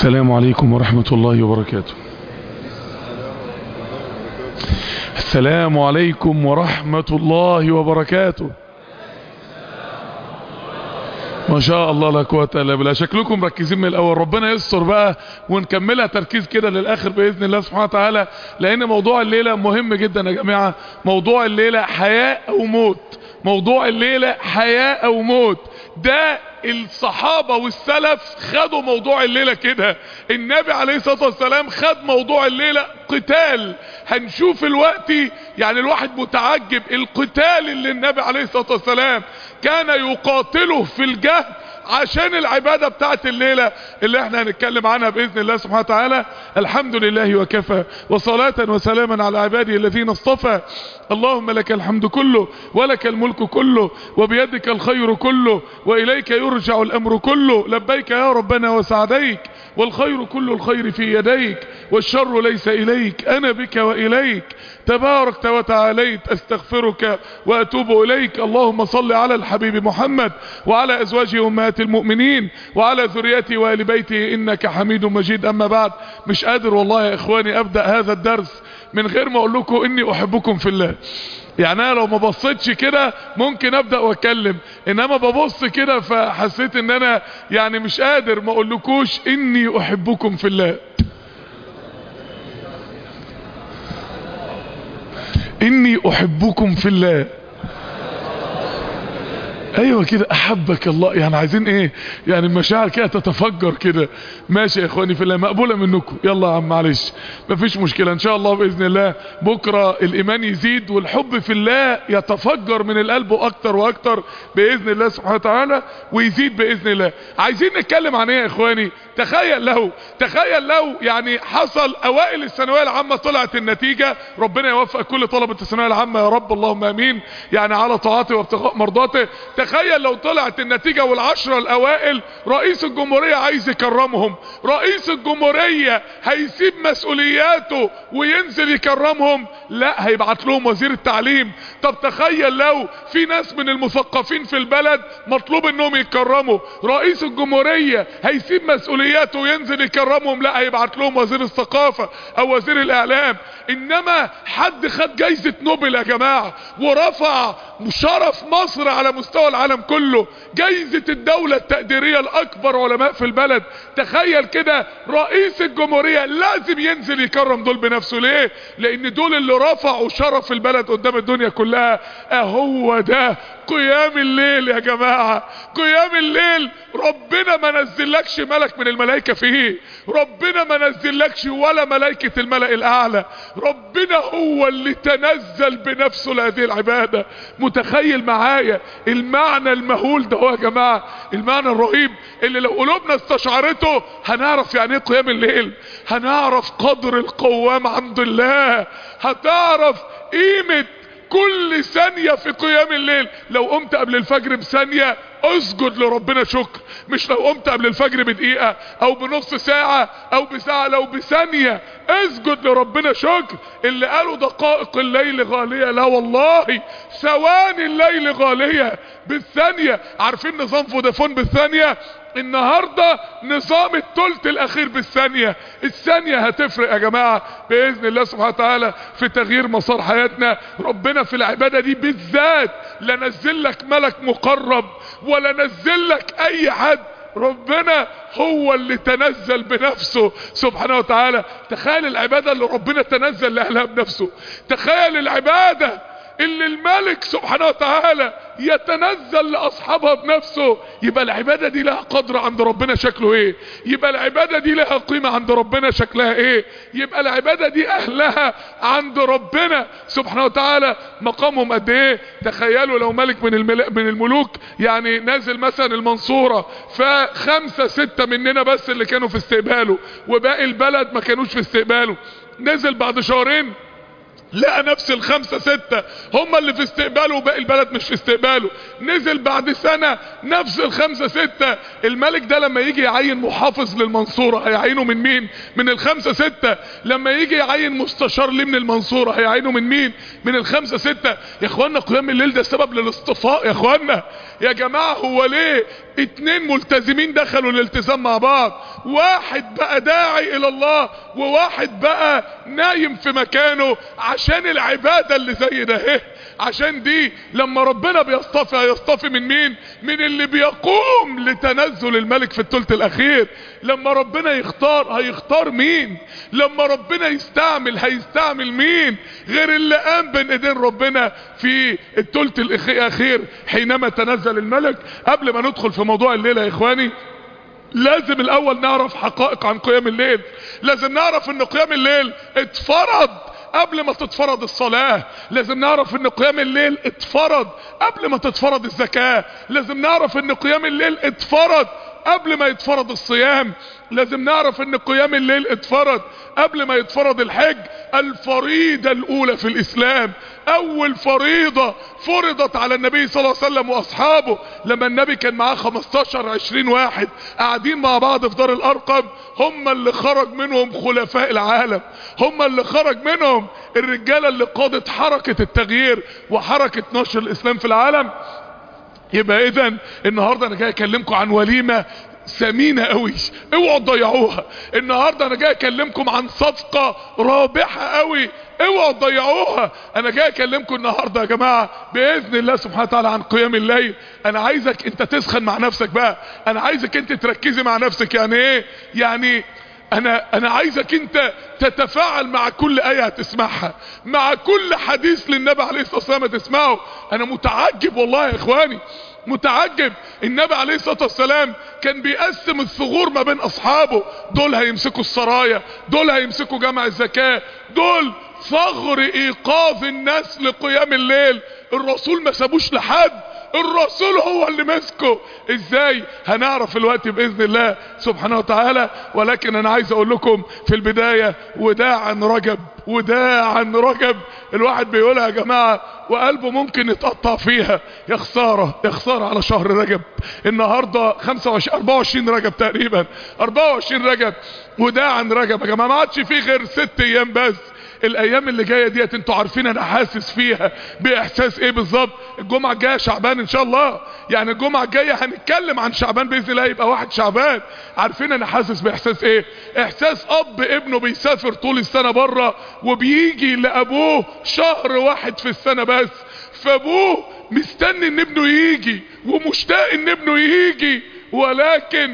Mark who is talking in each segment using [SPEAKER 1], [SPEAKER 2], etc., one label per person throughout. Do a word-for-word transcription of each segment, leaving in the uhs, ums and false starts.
[SPEAKER 1] السلام عليكم ورحمة الله وبركاته. السلام عليكم ورحمة الله وبركاته. ما شاء الله لا قوة الا بالله. شكلكم مركزين من الاول، ربنا يستر بقى ونكملها تركيز كده للاخر باذن الله سبحانه وتعالى، لان موضوع الليله مهم جدا يا جماعه. موضوع الليله حياه او موت، موضوع الليله حياه او موت. ده الصحابة والسلف خدوا موضوع الليلة كده. النبي عليه الصلاة والسلام خد موضوع الليلة قتال. هنشوف الوقت يعني الواحد متعجب القتال اللي النبي عليه الصلاة والسلام كان يقاتله في الجهد عشان العبادة بتاعت الليلة اللي احنا هنتكلم عنها بإذن الله سبحانه وتعالى. الحمد لله وكفى، وصلاة وسلاما على عباده الذين اصطفى. اللهم لك الحمد كله، ولك الملك كله، وبيدك الخير كله، وإليك يرجع الأمر كله. لبيك يا ربنا وسعديك، والخير كل الخير في يديك، والشر ليس إليك، أنا بك وإليك تباركت وتعاليت. أستغفرك وأتوب إليك. اللهم صل على الحبيب محمد وعلى أزواجه أمهات المؤمنين وعلى ذريته وآل بيته إنك حميد مجيد. أما بعد، مش قادر والله يا إخواني أبدأ هذا الدرس من غير ما أقول لكم إني أحبكم في الله. يعني انا لو ما بصيتش كده ممكن ابدا واتكلم، انما ببص كده فحسيت ان انا يعني مش قادر ما اقولكوش اني احبكم في الله. اني احبكم في الله. ايوه كده، احبك الله. يعني عايزين ايه؟ يعني المشاعر كده تتفجر كده. ماشي يا اخواني في الله، مقبوله منكم. يلا يا عم معلش مفيش مشكله، ان شاء الله باذن الله بكره الايمان يزيد والحب في الله يتفجر من القلب اكتر واكتر باذن الله سبحانه وتعالى، ويزيد باذن الله. عايزين نتكلم عن ايه يا اخواني؟ تخيل لو تخيل لو يعني حصل اوائل الثانويه العامه طلعت النتيجه، ربنا يوفق كل طلبه الثانويه العامه يا رب، اللهم امين، يعني على طاعته وابتغاء مرضاته. تخيل لو طلعت النتيجة والعشرة الاوائل رئيس الجمهورية عايز يكرمهم، رئيس الجمهورية هيسيب مسؤولياته وينزل يكرمهم؟ لا، هيبعت لهم وزير التعليم. طب تخيل لو في ناس من المثقفين في البلد مطلوب انهم يتكرموا، رئيس الجمهورية هيسيب مسؤولياته وينزل يكرمهم؟ لا، هيبعت لهم وزير الثقافة او وزير الاعلام. انما حد خد جايزة نوبل يا جماعة ورفع شرف مصر على مستوى العالم كله، جايزة الدولة التقديرية الاكبر علماء في البلد. تخيل كده رئيس الجمهورية لازم ينزل يكرم دول بنفسه. ليه؟ لان دول اللي رفعوا شرف البلد قدام الدنيا كلها. اهو ده قيام الليل يا جماعة. قيام الليل ربنا ما نزلكش ملك من الملائكة فيه، ربنا ما نزلكش ولا ملائكة الملأ الاعلى، ربنا هو اللي تنزل بنفسه لهذه العبادة. متخيل معايا المعنى المهول ده يا جماعة؟ المعنى الرهيب اللي لو قلوبنا استشعرته هنعرف يعني ايه قيام الليل، هنعرف قدر القوام عند الله، هتعرف قيمة كل ثانية في قيام الليل. لو قمت قبل الفجر بثانية اسجد لربنا شكر، مش لو قمت قبل الفجر بدقيقة او بنص ساعة او بساعة، لو بثانية اسجد لربنا شكر. اللي قالوا دقائق الليل غالية، لا والله ثواني الليل غالية بالثانية. عارفين نظام فودافون بالثانية؟ النهاردة نظام الثلث الاخير بالثانية. الثانية هتفرق يا جماعة باذن الله سبحانه وتعالى في تغيير مسار حياتنا. ربنا في العبادة دي بالذات لا نزل لك ملك مقرب ولا نزل لك اي حد، ربنا هو اللي تنزل بنفسه سبحانه وتعالى. تخيل العبادة اللي ربنا تنزل لأهلها بنفسه، تخيل العبادة اللي الملك سبحانه وتعالى يتنزل لأصحابها بنفسه. يبقى العبادة دي لها قدر عند ربنا شكله ايه؟ يبقى العبادة دي لها قيمة عند ربنا شكلها ايه؟ يبقى العبادة دي اهلها عند ربنا سبحانه وتعالى مقامهم قد ايه؟ تخيلوا لو ملك من الملك من الملوك يعني نازل مثلا المنصورة، فخمسة ستة مننا بس اللي كانوا في استقباله وباقي البلد ما كانوش في استقباله، نزل بعد شهرين لقى نفس الخمسة ستة هم اللي في استقباله وباقي البلد مش في استقباله. نزل بعد سنة نفس الخمسة ستة. الملك ده لما يجي يعين محافظ للمنصورة هيعينه من مين؟ من الخمسة ستة. لما يجي يعين مستشار ليه من المنصورة هيعينه من مين؟ من الخمسة ستة. يا اخوانا قيام الليل ده سبب للاصطفاء يا اخوانا. يا جماعة هو ليه اتنين ملتزمين دخلوا الالتزام مع بعض؟ واحد بقى داعي الى الله وواحد بقى نايم في مكانه عشان العبادة اللي زي ده اهي. عشان دي لما ربنا بيصطفي هيصطفي من مين؟ من اللي بيقوم لتنزل الملك في الثلث الاخير. لما ربنا يختار هيختار مين؟ لما ربنا يستعمل هيستعمل مين غير اللي قام بين ايدين ربنا في الثلث الاخير حينما تنزل الملك؟ قبل ما ندخل في موضوع الليلة يا اخواني لازم الاول نعرف حقائق عن قيام الليل. لازم نعرف ان قيام الليل اتفرض قبل ما تتفرض الصلاة. لازم نعرف ان قيام الليل اتفرض قبل ما تتفرض الزكاة. لازم نعرف ان قيام الليل اتفرض قبل ما يتفرض الصيام. لازم نعرف ان قيام الليل اتفرض قبل ما يتفرض الحج. الفريضة الاولى في الاسلام، اول فريضة فرضت على النبي صلى الله عليه وسلم واصحابه لما النبي كان معاه خمستاشر عشرين واحد قاعدين مع بعض في دار الارقم، هم اللي خرج منهم خلفاء العالم، هم اللي خرج منهم الرجالة اللي قادت حركة التغيير وحركة نشر الاسلام في العالم. يبقى اذا النهاردة انا جاي اكلمكم عن وليمة ثمينة قوي، اوعوا تضيعوها. النهاردة انا جاي اكلمكم عن صفقة رابحة قوي، اوعوا تضيعوها. انا جاي اكلمكم النهاردة يا جماعة باذن الله سبحانه وتعالى عن قيام الليل. انا عايزك انت تسخن مع نفسك بقى، انا عايزك انت تركزي مع نفسك. يعني ايه؟ يعني انا انا عايزك انت تتفاعل مع كل ايه هتسمعها، مع كل حديث للنبي عليه الصلاة والسلام هتسمعه. انا متعجب والله يا اخواني، متعجب. النبي عليه الصلاة والسلام كان بيقسم الثغور ما بين اصحابه، دول هيمسكوا السرايا، دول هيمسكوا جمع الزكاة، دول ثغر ايقاظ الناس لقيام الليل. الرسول ما سابوش لحد، الرسول هو اللي مسكه. ازاي؟ هنعرف الوقت باذن الله سبحانه وتعالى. ولكن انا عايز اقول لكم في البداية وداعا رجب، وداعا رجب. الواحد بيقولها يا جماعة وقلبه ممكن يتقطع فيها. يا خسارة يا خسارة على شهر رجب. النهاردة خمسة وعشرين اربعة وعشرين رجب تقريبا، اربعة وعشرين رجب وداعا رجب يا جماعة. ما عادش فيه غير ست ايام بس. الايام اللي جايه ديت انتوا عارفين انا حاسس فيها باحساس ايه بالظبط. الجمعه الجايه شعبان ان شاء الله، يعني الجمعه الجايه هنتكلم عن شعبان باذن الله، يبقى واحد شعبان. عارفين انا حاسس باحساس ايه؟ احساس اب ابنه بيسافر طول السنه بره وبيجي لابوه شهر واحد في السنه بس، فابوه مستني ان ابنه يجي ومشتاق ان ابنه يجي، ولكن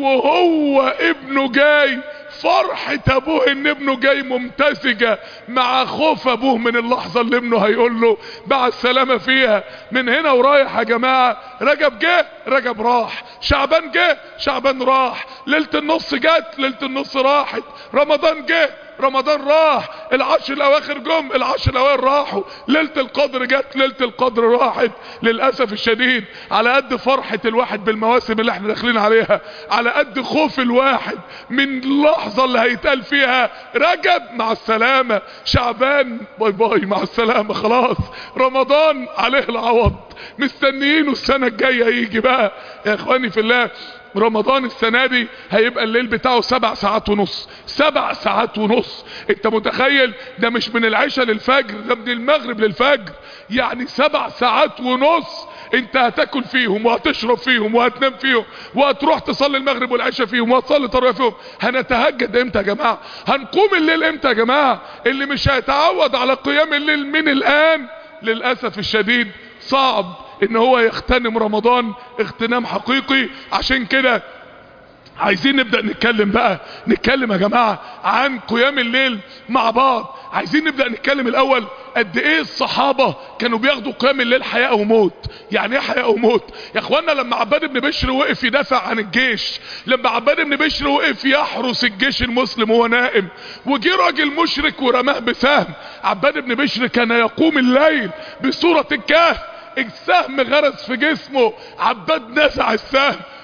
[SPEAKER 1] وهو ابنه جاي فرحة ابوه ان ابنه جاي ممتزجة مع خوف ابوه من اللحظة اللي ابنه هيقول له مع السلامة فيها. من هنا ورايح يا جماعة رجب جه رجب راح، شعبان جه شعبان راح، ليلة النص جت ليلة النص راحت، رمضان جه رمضان راح، العشر الاواخر جم العشر الاواخر راحوا، ليلة القدر جت ليلة القدر راحت. للأسف الشديد على قد فرحة الواحد بالمواسم اللي احنا داخلين عليها، على قد خوف الواحد من اللحظة اللي هيتقال فيها رجب مع السلامة، شعبان باي باي مع السلامة خلاص، رمضان عليه العوض، مستنيينه السنة الجاية يجي بقى. يا اخواني في الله رمضان السنة دي هيبقى الليل بتاعه سبع ساعات ونص، سبع ساعات ونص. انت متخيل؟ ده مش من العشاء للفجر، ده من المغرب للفجر، يعني سبع ساعات ونص انت هتاكل فيهم وهتشرب فيهم وهتنام فيهم وهتروح تصلي المغرب والعشاء فيهم وهتصلي تراويح فيهم. هنتهجد امتى يا جماعة؟ هنقوم الليل امتى يا جماعة؟ اللي مش هيتعود على قيام الليل من الان للأسف الشديد صعب ان هو يغتنم رمضان اغتنام حقيقي. عشان كده عايزين نبدأ نتكلم بقى، نتكلم يا جماعة عن قيام الليل مع بعض. عايزين نبدأ نتكلم الاول قد ايه الصحابة كانوا بياخدوا قيام الليل حياة وموت. يعني ايه حياة وموت يا اخوانا؟ لما عباد بن بشر وقف يدافع عن الجيش، لما عباد بن بشر وقف يحرس الجيش المسلم وهو نائم وجي راجل مشرك ورماه بسهم، عباد بن بشر كان يقوم الليل بسورة الكهف، السهم غرس في جسمه، عباد نزع السهم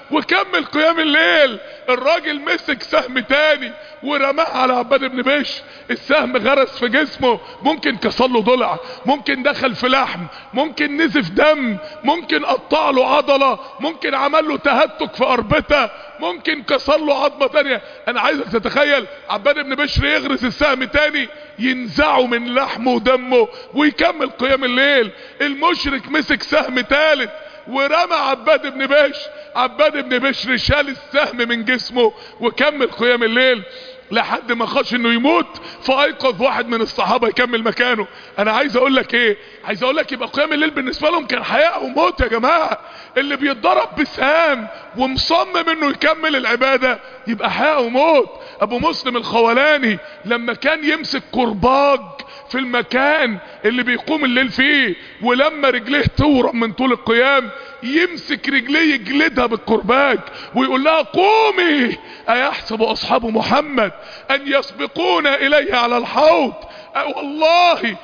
[SPEAKER 1] وكمل قيام الليل. الراجل مسك سهم تاني ورماه على عباد بن بشر، السهم غرس في جسمه، ممكن كسر له ضلع، ممكن دخل في لحم، ممكن نزف دم، ممكن قطع له عضلة، ممكن عمل له تهتك في اربطة، ممكن كسر له عظمة تانية. انا عايزك تتخيل عباد بن بشر يغرس السهم تاني ينزعه من لحمه ودمه ويكمل قيام الليل. المشرك مسك سهم تالت ورمى عباد بن بشر، عباد بن بشر شال السهم من جسمه وكمل قيام الليل لحد ما خاش انه يموت، فايقظ واحد من الصحابة يكمل مكانه. انا عايز اقول لك ايه، عايز اقول لك يبقى قيام الليل بالنسبة لهم كان حياة او موت يا جماعة. اللي بيتضرب بسهام ومصمم انه يكمل العبادة يبقى حياة او موت. ابو مسلم الخولاني لما كان يمسك كرباج في المكان اللي بيقوم الليل فيه، ولما رجليه تورم من طول القيام يمسك رجليه يجلدها بالكرباج ويقول لها قومي، ايحسب اصحاب محمد ان يسبقون اليه على الحوض، والله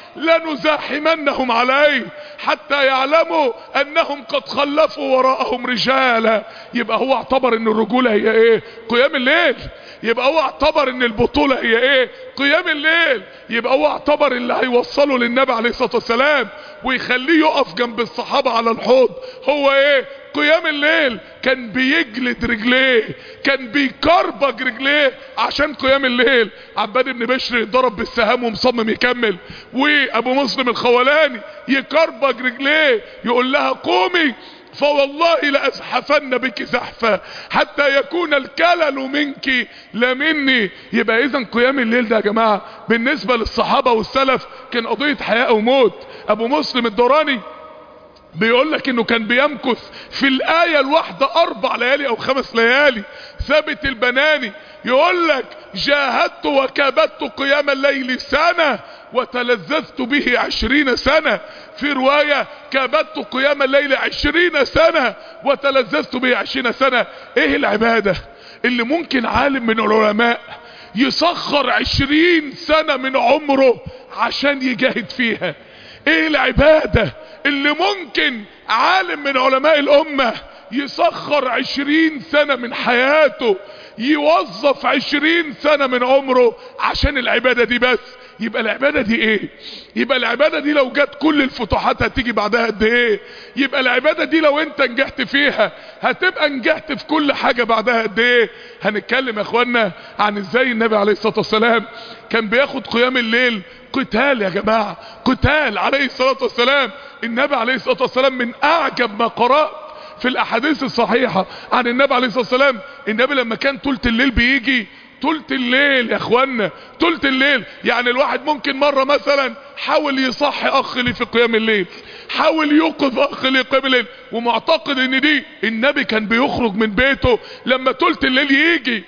[SPEAKER 1] لنزاحمنهم عليه حتى يعلموا انهم قد خلفوا وراءهم رجالا. يبقى هو اعتبر ان الرجولة هي ايه؟ قيام الليل. يبقى هو اعتبر ان البطولة هي ايه؟ قيام الليل. يبقى هو اعتبر اللي هيوصله للنبي عليه الصلاة والسلام ويخليه يقف جنب الصحابة على الحوض هو ايه؟ قيام الليل. كان بيجلد رجليه، كان بيكربج رجليه عشان قيام الليل. عباد بن بشر ضرب بالسهام ومصمم يكمل، وابو مسلم الخولاني يكربج رجليه يقول لها قومي فوالله لأزحفن بك زحفة حتى يكون الكلل منك لا مني. يبقى اذا قيام الليل ده يا جماعة بالنسبة للصحابة والسلف كان قضية حياة او موت. ابو مسلم الدوراني بيقول لك انه كان بيمكث في الآية الواحدة اربع ليالي او خمس ليالي. ثابت البناني يقول لك جاهدت وكابدت قيام الليل سنة وتلذذت به عشرين سنة. في رواية كابدت قيام الليل عشرين سنة وتلذذت به عشرين سنة. ايه العبادة اللي ممكن عالم من العلماء يسخر عشرين سنة من عمره عشان يجاهد فيها؟ ايه العبادة اللي ممكن عالم من علماء الامة يسخر عشرين سنة من حياته، يوظف عشرين سنة من عمره عشان العبادة دي بس؟ يبقى العبادة دي ايه؟ يبقى العبادة دي لو جت كل الفتوحات هتيجي بعدها قد ايه؟ يبقى العبادة دي لو انت نجحت فيها هتبقى نجحت في كل حاجة بعدها قد ايه؟ هنتكلم يا اخوانا عن ازاي النبي عليه الصلاة والسلام كان بياخد قيام الليل قتال. يا جماعة قتال عليه الصلاة والسلام. النبي عليه الصلاة والسلام من اعجب ما قرأت في الاحاديث الصحيحة عن النبي عليه الصلاة والسلام، النبي لما كان طولة الليل بيجي طولة الليل يا اخوانا، طولة الليل يعني الواحد ممكن مرة مثلا حاول يصحي اخ لي في قيام الليل، حاول يوقظ اخ لي قيام الليل، ومعتقد ان دي النبي كان بيخرج من بيته لما طولة الليل يجي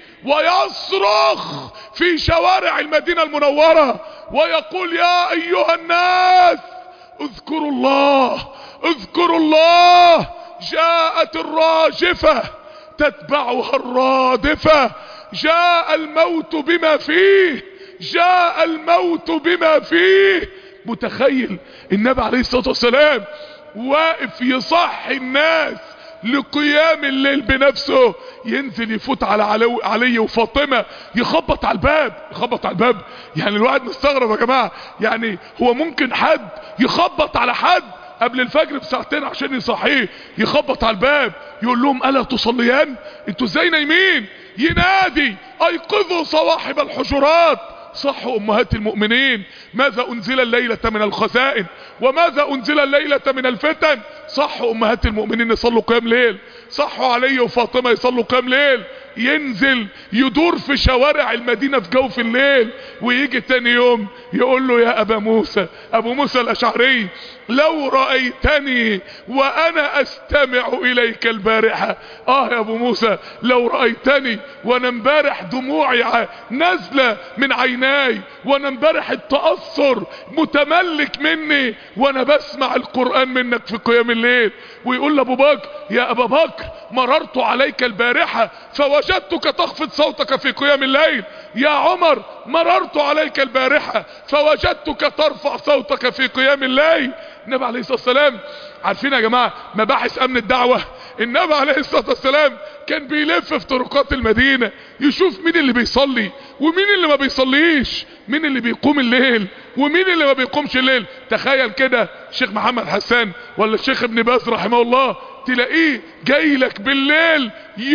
[SPEAKER 1] ويصرخ في شوارع المدينة المنورة ويقول يا ايها الناس اذكروا الله اذكروا الله، جاءت الراجفة تتبعها الرادفة، جاء الموت بما فيه، جاء الموت بما فيه. متخيل النبي عليه الصلاة والسلام واقف يصحي الناس لقيام الليل بنفسه، ينزل يفوت على علي, علي وفاطمة يخبط على الباب، يخبط على الباب. يعني الواحد مستغرب يا جماعة، يعني هو ممكن حد يخبط على حد قبل الفجر بساعتين عشان يصحيه، يخبط على الباب يقول لهم ألا تصليان؟ انتوا ازاي نايمين؟ ينادي ايقظوا صواحب الحجرات، صحوا امهات المؤمنين، ماذا انزل الليلة من الخزائن وماذا انزل الليلة من الفتن؟ صحوا امهات المؤمنين يصلوا قيام ليل، صحوا علي وفاطمة يصلوا قيام ليل. ينزل يدور في شوارع المدينة في جوف الليل، ويجي تاني يوم يقول له يا ابا موسى، ابو موسى الاشعري لو رأيتني وانا استمع اليك البارحة، اه يا ابو موسى لو رأيتني وانا امبارح دموعي نازلة من عيناي، وانا امبارح التأثر متملك مني وانا بسمع القرآن منك في قيام الليل. ويقول لابو بكر يا ابا بكر مررت عليك البارحة فوجدتك تخفض صوتك في قيام الليل. يا عمر مررت عليك البارحة فوجدتك ترفع صوتك في قيام الليل. النبي عليه الصلاة والسلام عارفين يا جماعة مباحث امن الدعوة النبي عليه الصلاة والسلام كان بيلف في طرقات المدينة يشوف مين اللي بيصلي ومين اللي ما بيصليش، مين اللي بيقوم الليل ومين اللي ما بيقومش الليل. تخيل كده الشيخ محمد حسان ولا الشيخ ابن باز رحمه الله، تلاقيه جاي لك بالليل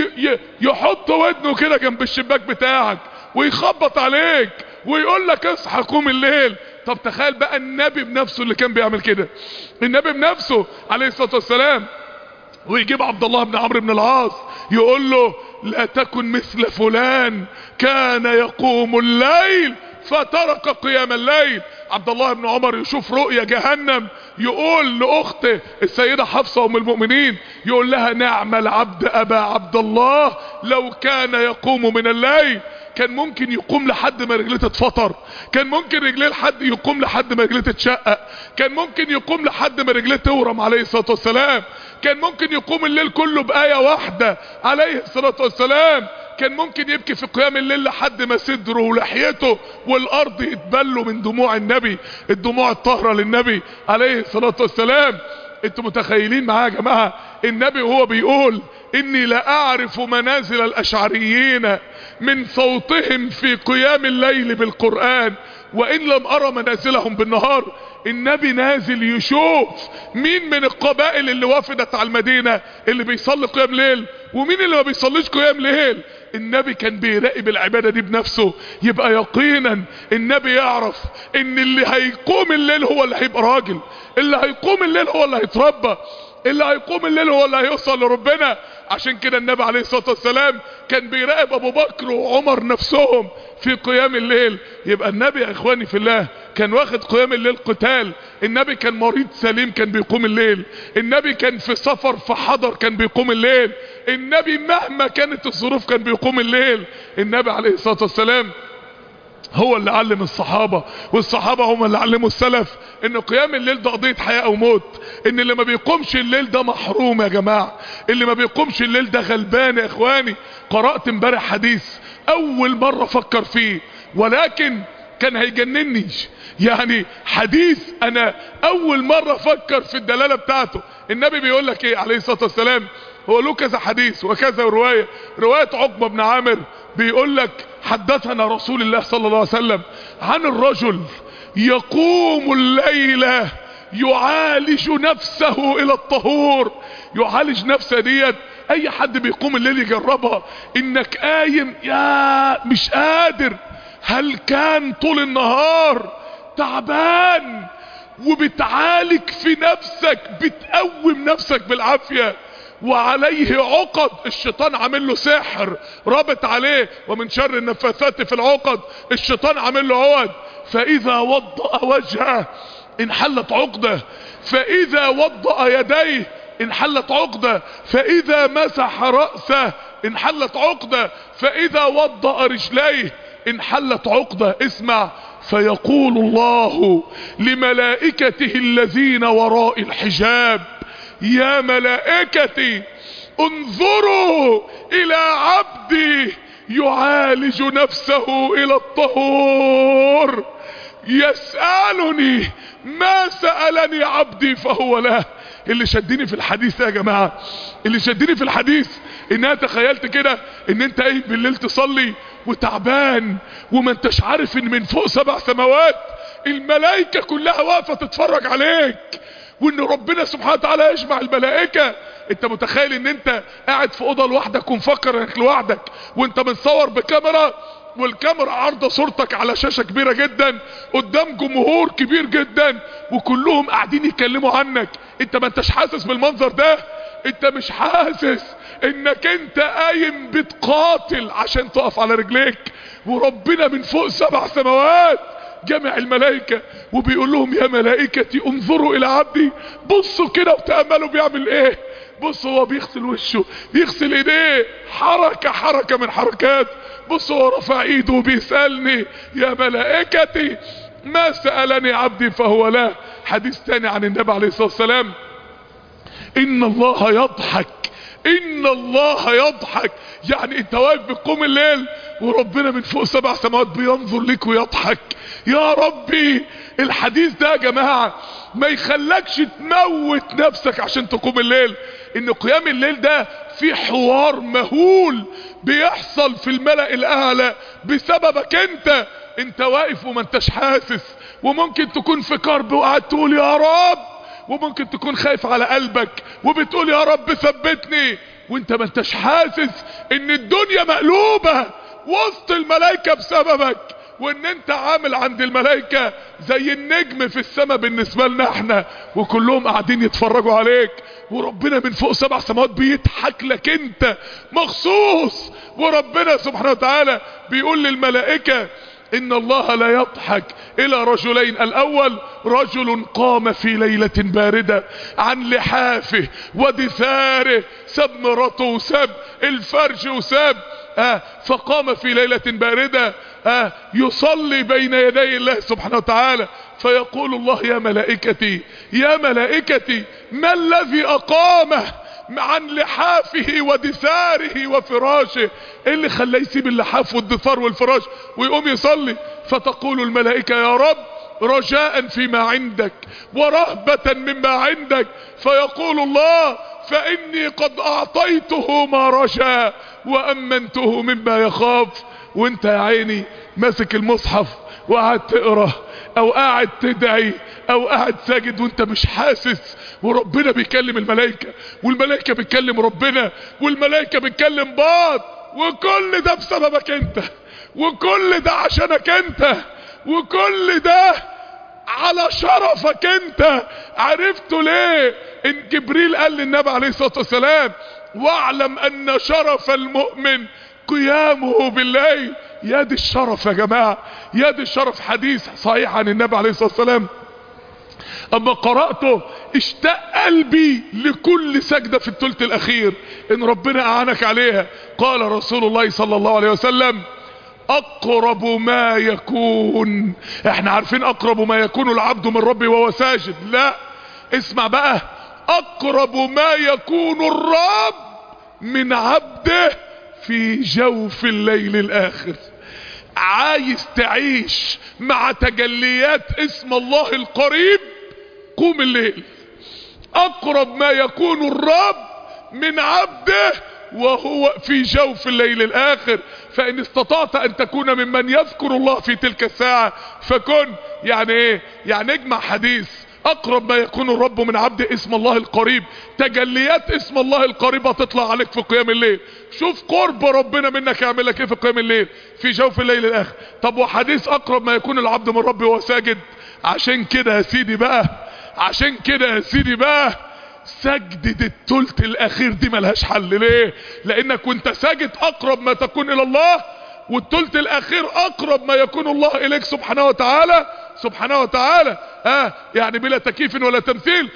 [SPEAKER 1] يحط ودنه كده جنب الشباك بتاعك ويخبط عليك ويقول لك اصحى قوم الليل. طب تخيل بقى النبي بنفسه اللي كان بيعمل كده، النبي بنفسه عليه الصلاة والسلام، ويجيب عبد الله بن عمرو بن العاص يقول له لا تكن مثل فلان كان يقوم الليل فترك قيام الليل. عبد الله بن عمر يشوف رؤيا جهنم يقول لاخته السيدة حفصة ام المؤمنين، يقول لها نعم العبد ابا عبد الله لو كان يقوم من الليل. كان ممكن يقوم لحد ما رجليه تتفطر، كان ممكن رجليه لحد يقوم لحد ما رجليه تتشقق، كان ممكن يقوم لحد ما رجليه تورم عليه الصلاة والسلام، كان ممكن يقوم الليل كله بآية واحدة عليه الصلاة والسلام، كان ممكن يبكي في قيام الليل لحد ما صدره ولحيته والارض يتبلوا من دموع النبي، الدموع الطاهرة للنبي عليه الصلاة والسلام. انتوا متخيلين معايا يا جماعة النبي وهو بيقول اني لا اعرف منازل الاشعريين من صوتهم في قيام الليل بالقرآن وان لم ارى منازلهم بالنهار. النبي نازل يشوف مين من القبائل اللي وافدت على المدينة اللي بيصلي قيام ليل ومين اللي ما بيصليش قيام ليل. النبي كان بيراقب العبادة دي بنفسه. يبقى يقينا النبي يعرف ان اللي هيقوم الليل هو اللي هيبقى راجل، اللي هيقوم الليل هو اللي هيتربى، اللي هيقوم الليل هو اللي هيوصل لربنا. عشان كده النبي عليه الصلاة والسلام كان بيراقب ابو بكر وعمر نفسهم في قيام الليل. يبقى النبي يا اخواني في الله كان واخد قيام الليل قتال. النبي كان مريض سليم كان بيقوم الليل، النبي كان في سفر في حضر كان بيقوم الليل، النبي مهما كانت الظروف كان بيقوم الليل. النبي عليه الصلاة والسلام هو اللي علم الصحابة، والصحابة هم اللي علموا السلف ان قيام الليل ده قضية حياة او موت، ان اللي ما بيقومش الليل ده محروم يا جماعة، اللي ما بيقومش الليل ده غلبان يا اخواني. قرأت امبارح حديث اول مرة افكر فيه ولكن كان هيجنني، يعني حديث انا اول مرة افكر في الدلالة بتاعته. النبي بيقول لك ايه عليه الصلاة والسلام، هو له كذا حديث وكذا رواية. رواية عقبة بن عامر بيقول لك حدثنا رسول الله صلى الله عليه وسلم عن الرجل يقوم الليل يعالج نفسه الى الطهور. يعالج نفسه ديت اي حد بيقوم الليل يجربها. انك قايم يا مش قادر، هل كان طول النهار تعبان وبتعالج في نفسك، بتقوم نفسك بالعافية، وعليه عقد الشيطان عامل له سحر رابط عليه، ومن شر النفاثات في العقد الشيطان عامل له عقد. فاذا وضأ وجهه انحلت عقده، فاذا وضأ يديه انحلت عقده، فاذا مسح رأسه انحلت عقده، فاذا وضأ رجليه انحلت عقده. اسمع، فيقول الله لملائكته الذين وراء الحجاب يا ملائكتي انظروا الى عبدي يعالج نفسه الى الطهور يسألني ما سألني عبدي فهو له. اللي شدني في الحديث يا جماعة، اللي شدني في الحديث ان انا تخيلت كده ان انت قايم بالليل تصلي وتعبان وما انتش عارف ان من فوق سبع سماوات الملائكة كلها واقفة تتفرج عليك، وان ربنا سبحانه وتعالى يجمع الملائكة. انت متخيل ان انت قاعد في اوضه لوحدك ومفكر انك لوحدك، وانت متصور بكاميرا، والكاميرا عارضه صورتك على شاشة كبيرة جدا قدام جمهور كبير جدا وكلهم قاعدين يتكلموا عنك. انت ما انتش حاسس بالمنظر ده، انت مش حاسس انك انت قايم بتقاتل عشان تقف على رجليك، وربنا من فوق سبع سماوات جمع الملائكة وبيقول لهم يا ملائكتي انظروا الى عبدي. بصوا كده وتأملوا بيعمل ايه. بصوا هو بيغسل وشه، بيغسل ايديه، حركة حركة من حركات. بصوا هو رفع ايده وبيسألني يا ملائكتي ما سألني عبدي فهو له. حديث تاني عن النبي عليه الصلاة والسلام، ان الله يضحك، ان الله يضحك. يعني انت واقف بتقوم الليل وربنا من فوق سبع سماوات بينظر لك ويضحك. يا ربي الحديث ده يا جماعة ما يخلكش تموت نفسك عشان تقوم الليل. ان قيام الليل ده في حوار مهول بيحصل في الملأ الاعلى بسببك انت. انت واقف وما انتش حاسس، وممكن تكون في كرب وقاعد تقول يا رب، وممكن تكون خايف على قلبك وبتقول يا رب ثبتني، وانت ما انتش حاسس ان الدنيا مقلوبة وسط الملائكة بسببك، وان انت عامل عند الملائكة زي النجم في السماء بالنسبة لنا احنا، وكلهم قاعدين يتفرجوا عليك، وربنا من فوق سبع سماوات بيضحك لك انت مخصوص. وربنا سبحانه وتعالى بيقول للملائكة ان الله لا يضحك الى رجلين، الاول رجل قام في ليلة باردة عن لحافه ودثاره، ساب مراته وساب الفرج وساب آه فقام في ليلة باردة آه يصلي بين يدي الله سبحانه وتعالى، فيقول الله يا ملائكتي يا ملائكتي ما الذي اقامه عن لحافه ودثاره وفراشه؟ ايه اللي خلاه يسيب اللحاف والدثار والفراش ويقوم يصلي؟ فتقول الملائكة يا رب رجاء فيما عندك ورهبة مما عندك، فيقول الله فاني قد اعطيته ما رجا وامنته مما يخاف. وانت يا عيني ماسك المصحف وقاعد تقرأ او قاعد تدعي او قاعد ساجد وانت مش حاسس، وربنا بيكلم الملائكة والملائكة بيكلم ربنا والملائكة بيكلم بعض، وكل ده بسببك انت، وكل ده عشانك انت، وكل ده على شرفك انت. عرفتوا ليه ان جبريل قال للنبي عليه الصلاة والسلام واعلم ان شرف المؤمن قيامه بالليل؟ يا دي الشرف يا جماعة، يا دي الشرف. حديث صحيح عن النبي عليه الصلاة والسلام اما قرأته اشتاق قلبي لكل سجدة في الثلث الاخير ان ربنا اعانك عليها. قال رسول الله صلى الله عليه وسلم اقرب ما يكون، احنا عارفين اقرب ما يكون العبد من ربه وهو ساجد، لا اسمع بقى، اقرب ما يكون الرب من عبده في جوف الليل الاخر. عايز تعيش مع تجليات اسم الله القريب؟ قوم الليل. اقرب ما يكون الرب من عبده وهو في جوف الليل الاخر، فان استطعت ان تكون ممن يذكر الله في تلك الساعة فكن. يعني ايه؟ يعني اجمع حديث اقرب ما يكون الرب من عبده اسم الله القريب، تجليات اسم الله القريب هتطلع عليك في قيام الليل. شوف قرب ربنا منك يعمل لك ايه في قيام الليل في جوف الليل الاخر. طب وحديث اقرب ما يكون العبد من ربه وهو ساجد؟ عشان كده يا سيدي بقى، عشان كده يا سيدي بقى سجدة الثلث الاخير دي ملهاش حل. ليه؟ لانك وانت ساجد اقرب ما تكون الى الله، والثلث الاخير اقرب ما يكون الله اليك سبحانه وتعالى سبحانه وتعالى اه يعني بلا تكييف ولا تمثيل.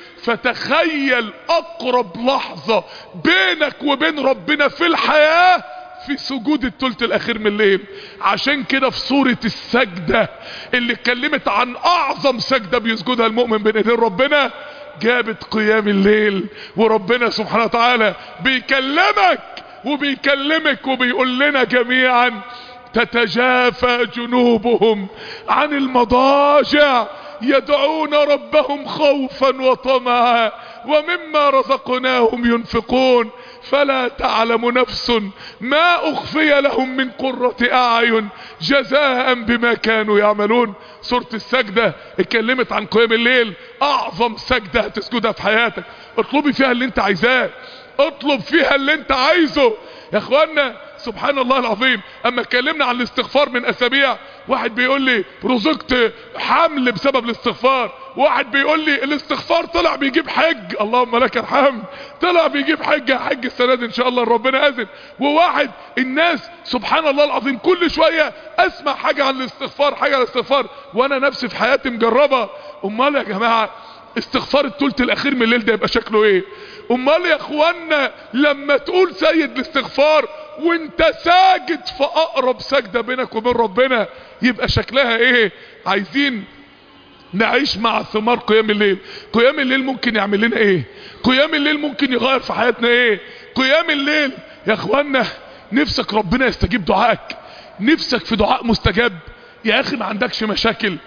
[SPEAKER 1] فتخيل اقرب لحظة بينك وبين ربنا في الحياة في سجود الثلث الاخير من الليل. عشان كده في سورة السجدة اللي اتكلمت عن اعظم سجدة بيسجدها المؤمن بين ايدين ربنا جابت قيام الليل، وربنا سبحانه وتعالى بيكلمك وبيكلمك وبيقول لنا جميعا تتجافى جنوبهم عن المضاجع يدعون ربهم خوفا وطمعا ومما رزقناهم ينفقون فلا تعلم نفس ما اخفي لهم من قرة اعين جزاء بما كانوا يعملون. سورة السجدة اتكلمت عن قيام الليل، اعظم سجدة هتسجدها في حياتك. اطلبي فيها اللي انت عايزاه، اطلب فيها اللي انت عايزه يا اخوانا. سبحان الله العظيم. اما اتكلمنا عن الاستغفار من اسابيع، واحد بيقول لي رزقت حمل بسبب الاستغفار، واحد بيقول لي الاستغفار طلع بيجيب حج، اللهم لك الحمد، طلع بيجيب حج، حج السنه دي ان شاء الله ربنا اذن. وواحد الناس سبحان الله العظيم كل شويه اسمع حاجه عن الاستغفار، حاجه عن الاستغفار، وانا نفسي في حياتي مجربه. امال يا جماعه استغفار الثلث الاخير من الليل ده يبقى شكله ايه؟ امال يا اخوانا لما تقول سيد الاستغفار وانت ساجد في اقرب سجدة بينك وبين ربنا يبقى شكلها ايه؟ عايزين نعيش مع ثمار قيام الليل. قيام الليل ممكن يعمل لنا ايه؟ قيام الليل ممكن يغير في حياتنا ايه؟ قيام الليل يا اخوانا نفسك ربنا يستجيب دعائك، نفسك في دعاء مستجاب يا اخي، ما عندكش مشاكل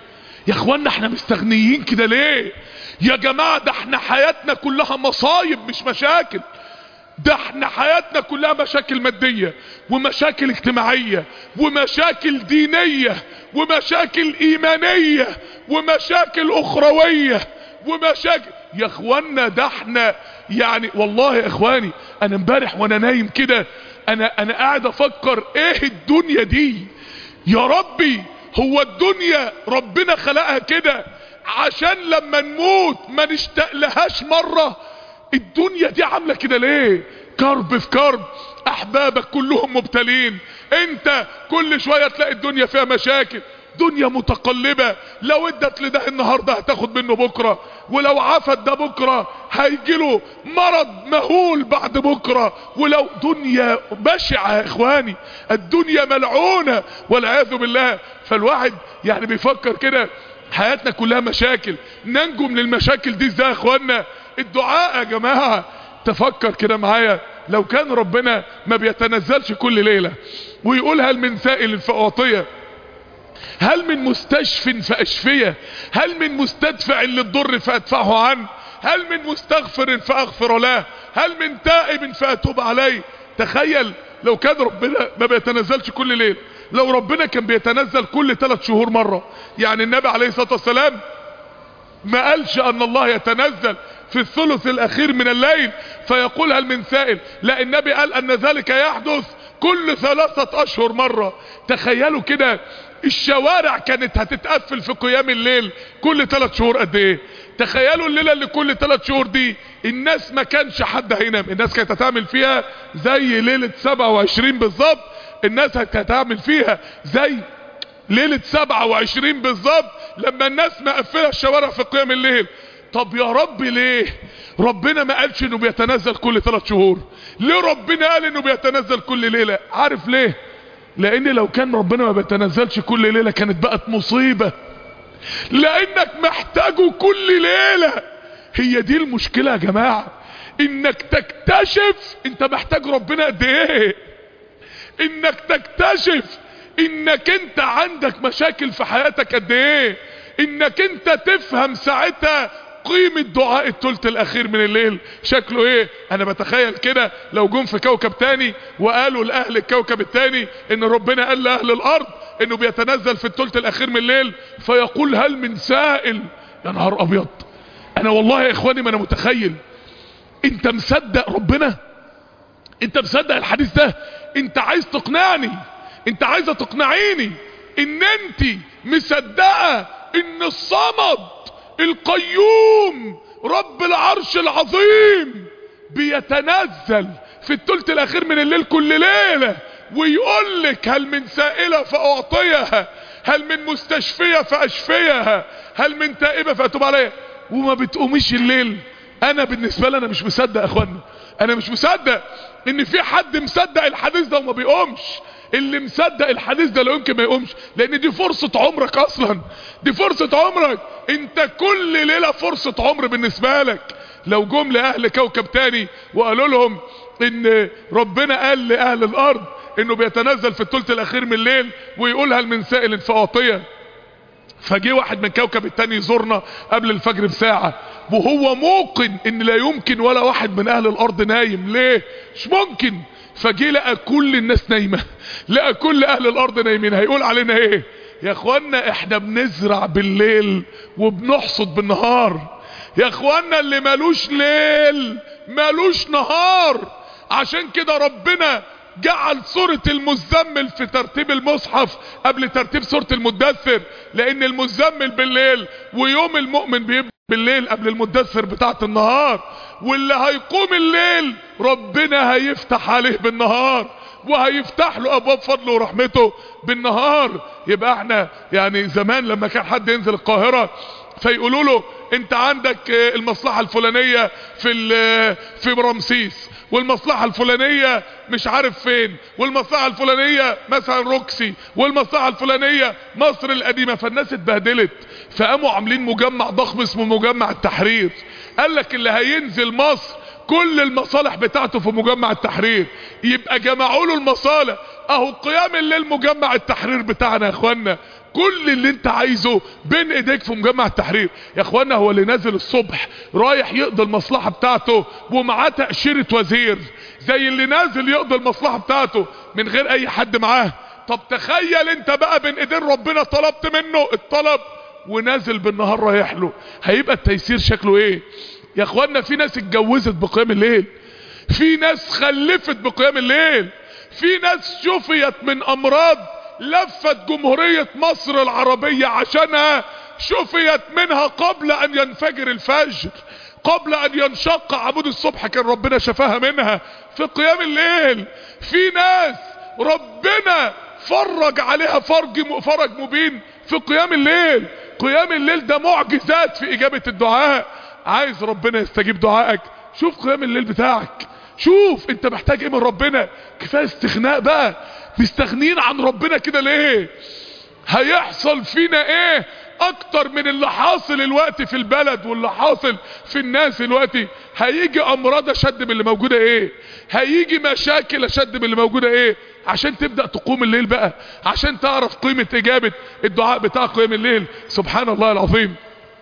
[SPEAKER 1] يا اخوانا احنا مستغنيين كده ليه يا جماعة؟ ده احنا حياتنا كلها مصايب مش مشاكل. ده احنا حياتنا كلها مشاكل مادية ومشاكل اجتماعية ومشاكل دينية ومشاكل ايمانية ومشاكل اخروية ومشاكل. يا اخوانا ده احنا يعني والله يا اخواني انا امبارح وانا نايم كده انا انا قاعد افكر ايه الدنيا دي يا ربي. هو الدنيا ربنا خلقها كده عشان لما نموت ما نشتاق لهاش مرة؟ الدنيا دي عاملة كده ليه؟ كرب في كرب، احبابك كلهم مبتلين، انت كل شوية تلاقي الدنيا فيها مشاكل. دنيا متقلبة، لو ادت لده النهاردة هتاخد منه بكرة، ولو عفت ده بكرة هيجيله مرض مهول بعد بكرة. ولو دنيا بشعة يا اخواني، الدنيا ملعونة والعياذ بالله. فالواحد يعني بيفكر كده حياتنا كلها مشاكل، ننجو من المشاكل دي ازاي يا اخوانا؟ الدعاء يا جماعة. تفكر كده معايا لو كان ربنا ما بيتنزلش كل ليلة ويقول هل من سائل فأعطيه، هل من مستشف فأشفيه، هل من مستدفع للضر فأدفعه عنه، هل من مستغفر فأغفر له، هل من تائب فأتوب عليه. تخيل لو كان ربنا ما بيتنزلش كل ليلة، لو ربنا كان بيتنزل كل ثلاث شهور مرة. يعني النبي عليه الصلاة والسلام ما قالش ان الله يتنزل في الثلث الاخير من الليل فيقول هل من سائل، لا النبي قال ان ذلك يحدث كل ثلاثة اشهر مرة. تخيلوا كده الشوارع كانت هتتقفل في قيام الليل كل ثلاث شهور قد ايه؟ تخيلوا الليلة اللي كل ثلاث شهور دي الناس ما كانش حد هينام، الناس كانت هتعمل فيها زي ليلة سبعة وعشرين بالظبط، الناس هتعمل فيها زي ليلة سبعة وعشرين بالظبط لما الناس مقفلة الشوارع في قيام الليل. طب يا رب ليه ربنا ما قالش انه بيتنزل كل ثلاث شهور؟ ليه ربنا قال انه بيتنزل كل ليلة؟ عارف ليه؟ لان لو كان ربنا ما بيتنزلش كل ليلة كانت بقت مصيبة، لانك محتاجه كل ليلة. هي دي المشكلة يا جماعة، انك تكتشف انت محتاج ربنا قد ايه، انك تكتشف انك انت عندك مشاكل في حياتك قد ايه، انك انت تفهم ساعتها قيمة دعاء الثلث الاخير من الليل شكله ايه. انا بتخيل كده لو جم في كوكب تاني وقالوا لاهل الكوكب التاني ان ربنا قال لاهل الارض انه بيتنزل في الثلث الاخير من الليل فيقول هل من سائل. يا نهار ابيض، انا والله يا اخواني ما انا متخيل. انت مصدق ربنا؟ انت مصدق الحديث ده؟ انت عايز تقنعني، انت عايزه تقنعيني ان انت مصدقه ان الصمد القيوم رب العرش العظيم بيتنزل في الثلث الاخير من الليل كل ليلة ويقول لك هل من سائلة فاعطيها، هل من مستشفية فاشفيها، هل من تائبة فاتوب عليها، وما بتقوميش الليل؟ انا بالنسبة لي انا مش مصدق يا اخوانا، انا مش مصدق ان في حد مصدق الحديث ده وما بيقومش. اللي مصدق الحديث ده لا يمكن ما يقومش، لان دي فرصة عمرك اصلا، دي فرصة عمرك انت، كل ليلة فرصة عمر بالنسبة لك. لو جم لاهل كوكب تاني وقالوا لهم ان ربنا قال لاهل الارض انه بيتنزل في الثلث الاخير من الليل ويقول هل من سائل فاعطيه، فجي واحد من كوكب التاني يزورنا قبل الفجر بساعة وهو موقن ان لا يمكن ولا واحد من اهل الارض نايم، ليه؟ مش ممكن. فجي لقى كل الناس نايمة، لقى كل اهل الارض نايمين، هيقول علينا ايه؟ يا اخوانا احنا بنزرع بالليل وبنحصد بالنهار. يا اخوانا اللي مالوش ليل مالوش نهار. عشان كده ربنا جعل سورة المزمل في ترتيب المصحف قبل ترتيب سورة المدثر، لان المزمل بالليل ويوم المؤمن بيبقى بالليل قبل المدثر بتاعت النهار، واللي هيقوم الليل ربنا هيفتح عليه بالنهار وهيفتح له ابواب فضله ورحمته بالنهار. يبقى احنا يعني زمان لما كان حد ينزل القاهرة فيقولوا له انت عندك المصلحة الفلانية في في رمسيس، والمصلحة الفلانية مش عارف فين، والمصلحة الفلانية مثلا روكسي، والمصلحة الفلانية مصر القديمة. فالناس اتبهدلت فقاموا عاملين مجمع ضخم اسمه مجمع التحرير. قال لك اللي هينزل مصر كل المصالح بتاعته في مجمع التحرير، يبقى جمعوا له المصالح. اهو قيام الليل مجمع التحرير بتاعنا يا اخوانا، كل اللي انت عايزه بين ايديك في مجمع التحرير. يا اخوانا هو اللي نازل الصبح رايح يقضي المصلحة بتاعته ومعاه تأشيرة وزير زي اللي نازل يقضي المصلحة بتاعته من غير اي حد معاه؟ طب تخيل انت بقى بين ايدين ربنا طلبت منه الطلب ونازل بالنهار رايح له، هيبقى التيسير شكله ايه؟ يا اخوانا في ناس اتجوزت بقيام الليل، في ناس خلفت بقيام الليل، في ناس شفيت من امراض لفت جمهورية مصر العربية عشانها، شفيت منها قبل ان ينفجر الفجر، قبل ان ينشق عمود الصبح كان ربنا شفاها منها في قيام الليل. في ناس ربنا فرج عليها فرج فرج مبين في قيام الليل. قيام الليل ده معجزات في اجابة الدعاء. عايز ربنا يستجيب دعائك، شوف قيام الليل بتاعك، شوف انت محتاج ايه من ربنا. كفاية استغناء بقى، مستغنين عن ربنا كده ليه؟ هيحصل فينا ايه اكتر من اللي حاصل الوقت في البلد واللي حاصل في الناس الوقت؟ هيجي امراض اشد من اللي موجودة ايه، هيجي مشاكل اشد من اللي موجودة ايه، عشان تبدأ تقوم الليل بقى، عشان تعرف قيمة اجابة الدعاء بتاع قيام الليل. سبحان الله العظيم،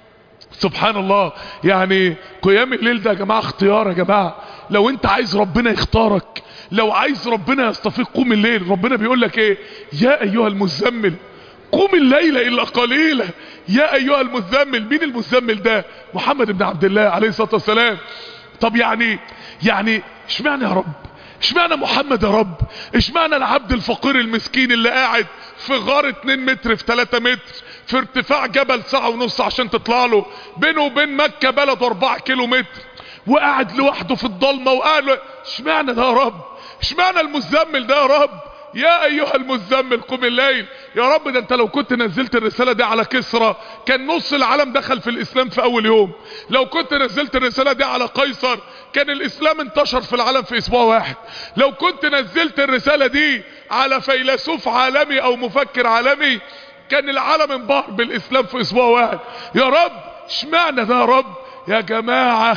[SPEAKER 1] سبحان الله. يعني قيام الليل ده يا جماعة اختيار يا جماعة. لو انت عايز ربنا يختارك، لو عايز ربنا يصطفيك قوم الليل. ربنا بيقول لك ايه؟ يا ايها المزمل قوم الليل الا قليلا. يا ايها المزمل، مين المزمل ده؟ محمد بن عبد الله عليه الصلاة والسلام. طب يعني يعني اشمعنى يا رب؟ اشمعنى محمد يا رب؟ اشمعنى العبد الفقير المسكين اللي قاعد في غار اتنين متر في تلاتة متر في ارتفاع جبل ساعة ونص عشان تطلع له، بينه وبين مكة بلد اربعة كيلو متر، وقاعد لوحده في الضلمة وقاعد؟ اشمعنى ده يا رب؟ اشمعنى المزمل ده يا رب؟ يا ايها المزمل قم الليل. يا رب ده انت لو كنت نزلت الرسالة دي على كسرى كان نص العالم دخل في الاسلام في اول يوم. لو كنت نزلت الرسالة دي على قيصر كان الاسلام انتشر في العالم في اسبوع واحد. لو كنت نزلت الرسالة دي على فيلسوف عالمي او مفكر عالمي كان العالم انبهر بالاسلام في اسبوع واحد. يا رب اشمعنى ده يا رب؟ يا جماعة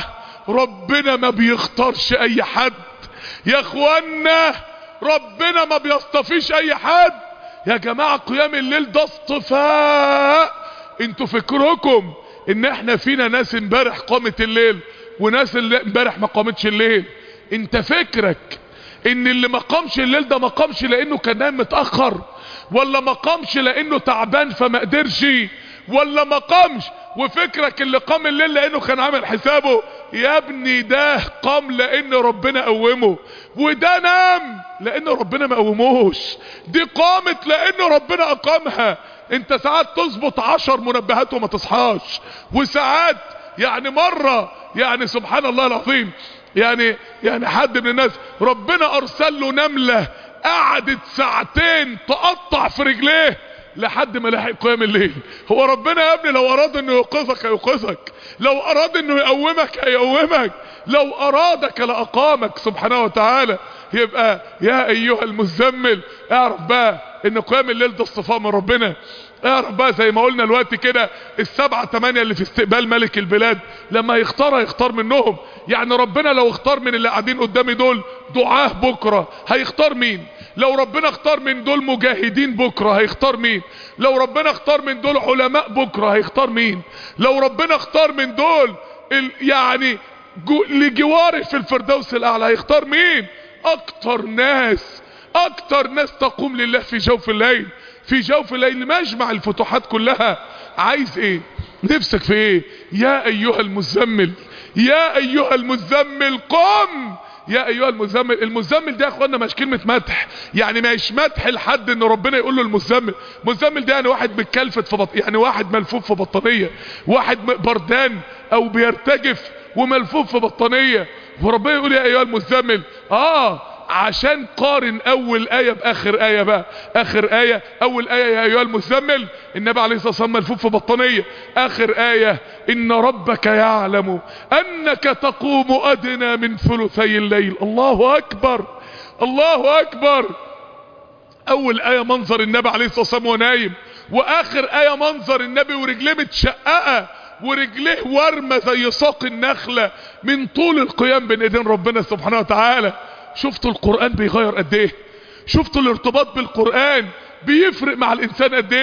[SPEAKER 1] ربنا ما بيختارش اي حد يا اخوانا، ربنا ما بيصطفيش اي حد يا جماعة. قيام الليل ده اصطفاء. انتوا فكركم ان احنا فينا ناس امبارح قامت الليل وناس اللي امبارح ما قامتش الليل؟ انت فكرك ان اللي ما قامش الليل ده ما قامش لانه كان نايم متأخر، ولا ما قامش لانه تعبان فما قدرش، ولا ما قامش وفكرك اللي قام الليل لانه كان عامل حسابه؟ يا ابني ده قام لان ربنا قومه، وده نام لان ربنا ما قوموش. دي قامت لان ربنا اقامها. انت ساعات تظبط عشر منبهات وما تصحاش، وساعات يعني مرة يعني سبحان الله العظيم يعني يعني حد من الناس ربنا ارسل له نملة قعدت ساعتين تقطع في رجليه لحد ما لحق قيام الليل. هو ربنا يا ابني لو اراد انه يوقظك هيوقظك، لو اراد انه يقومك هيقومك، لو ارادك لاقامك سبحانه وتعالى. يبقى يا ايها المزمل اعرف بقى ان قيام الليل ده اصطفاء من ربنا. اعرف بقى زي ما قلنا الوقت كده السبعة تمانية اللي في استقبال ملك البلاد لما يختار هيختار منهم. يعني ربنا لو اختار من اللي قاعدين قدامي دول دعاه بكرة هيختار مين؟ لو ربنا اختار من دول مجاهدين بكرة هيختار مين؟ لو ربنا اختار من دول علماء بكرة هيختار مين؟ لو ربنا اختار من دول ال يعني لجواره في الفردوس الاعلى هيختار مين؟ اكتر ناس اكتر ناس تقوم لله في جوف الليل، في جوف الليل مجمع الفتوحات كلها. عايز ايه؟ نفسك في ايه؟ يا ايها المزمل يا ايها المزمل قم. يا ايها المزمل. المزمل ده يا اخوانا مش كلمة مدح، يعني مش مدح لحد ان ربنا يقول له المزمل. المزمل ده يعني واحد متكلفت في بط... يعني واحد ملفوف في بطانية، واحد بردان او بيرتجف وملفوف في بطانية، وربنا يقول يا ايها المزمل. اه عشان قارن اول ايه باخر ايه بقى. اخر ايه اول ايه يا ايها المزمل النبي عليه الصلاه والسلام ملفوف في بطانيه. اخر ايه ان ربك يعلم انك تقوم ادنى من ثلثي الليل. الله اكبر الله اكبر. اول ايه منظر النبي عليه الصلاه والسلام وهو نايم، واخر ايه منظر النبي ورجليه متشققه ورجليه ورمه زي ساق النخله من طول القيام بين ايدين ربنا سبحانه وتعالى. شفتوا القرآن بيغير قد ايه؟ شفتوا الارتباط بالقرآن بيفرق مع الانسان قد ايه؟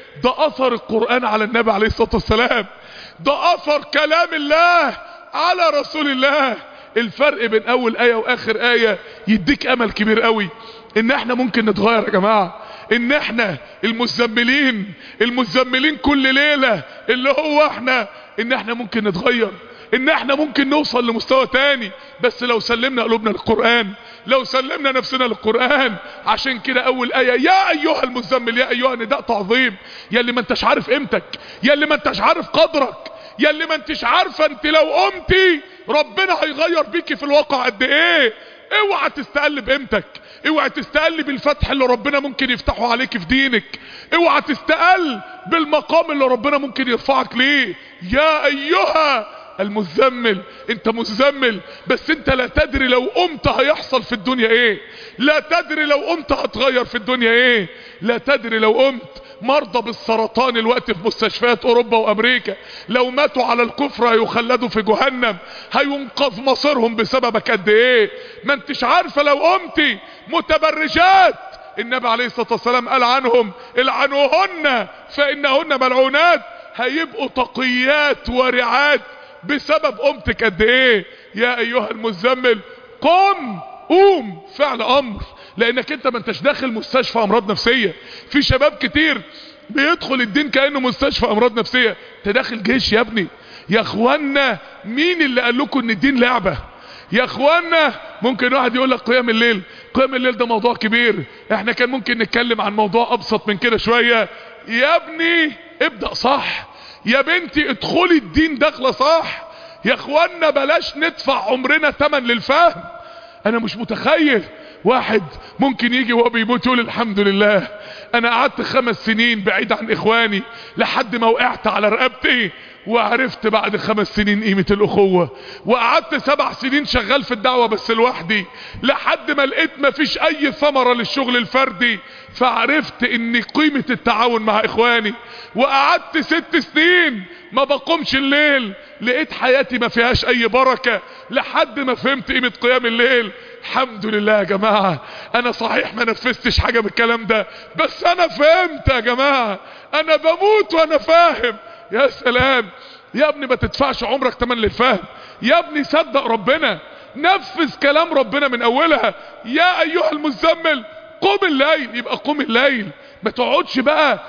[SPEAKER 1] ده اثر القرآن على النبي عليه الصلاة والسلام، ده اثر كلام الله على رسول الله. الفرق بين اول اية واخر اية يديك امل كبير قوي ان احنا ممكن نتغير يا جماعة، ان احنا المزملين المزملين كل ليلة اللي هو احنا، ان احنا ممكن نتغير، ان احنا ممكن نوصل لمستوى تاني، بس لو سلمنا قلوبنا للقرآن، لو سلمنا نفسنا للقرآن. عشان كده اول اية يا ايها المزمل، يا ايها نداء تعظيم، يا اللي ما انتش عارف قيمتك، يا اللي ما انتش عارف قدرك، يا اللي ما انتش عارفه انت لو قمتي ربنا هيغير بيكي في الواقع قد ايه. اوعى تستقل بقيمتك، اوعى تستقل بالفتح اللي ربنا ممكن يفتحه عليك في دينك، اوعى تستقل بالمقام اللي ربنا ممكن يرفعك ليه. يا ايها المزمل، انت مزمل بس انت لا تدري لو قمت هيحصل في الدنيا ايه، لا تدري لو قمت هتغير في الدنيا ايه، لا تدري لو قمت. مرضى بالسرطان الوقت في مستشفيات اوروبا وامريكا لو ماتوا على الكفر هيخلدوا في جهنم، هينقذ مصيرهم بسببك قد ايه. ما انتش عارفه لو قمتي. متبرجات النبي عليه الصلاة والسلام قال عنهم العنوهن فانهن ملعونات، هيبقوا تقيات ورعات بسبب قمتك قد ايه. يا ايها المزمل قم، قوم فعل امر، لانك انت ما انتش داخل مستشفى امراض نفسية. في شباب كتير بيدخل الدين كأنه مستشفى امراض نفسية، انت داخل جيش يا ابني. يا اخوانا مين اللي قال لكم ان الدين لعبة؟ يا اخوانا ممكن واحد يقول لك قيام الليل، قيام الليل ده موضوع كبير، احنا كان ممكن نتكلم عن موضوع ابسط من كده شوية. يا ابني ابدأ صح، يا بنتي ادخلي الدين داخله صح. يا اخوانا بلاش ندفع عمرنا ثمن للفهم. انا مش متخيل واحد ممكن يجي وهو بيموت يقول الحمد لله انا قعدت خمس سنين بعيد عن اخواني لحد ما وقعت على رقبتي وعرفت بعد خمس سنين قيمة الاخوة، وقعدت سبع سنين شغال في الدعوة بس لوحدي لحد ما لقيت مفيش اي ثمرة للشغل الفردي، فعرفت ان قيمة التعاون مع اخواني. وقعدت ست سنين ما بقومش الليل، لقيت حياتي ما فيهاش اي بركة لحد ما فهمت قيمة قيام الليل. الحمد لله يا جماعة، انا صحيح ما نفذتش حاجة من الكلام ده بس انا فهمت يا جماعة، انا بموت وانا فاهم. يا سلام يا ابني، ما تدفعش عمرك تمن للفهم. يا ابني صدق ربنا، نفذ كلام ربنا من اولها. يا ايها المزمل قم الليل، يبقى قم الليل، ما تقعدش بقى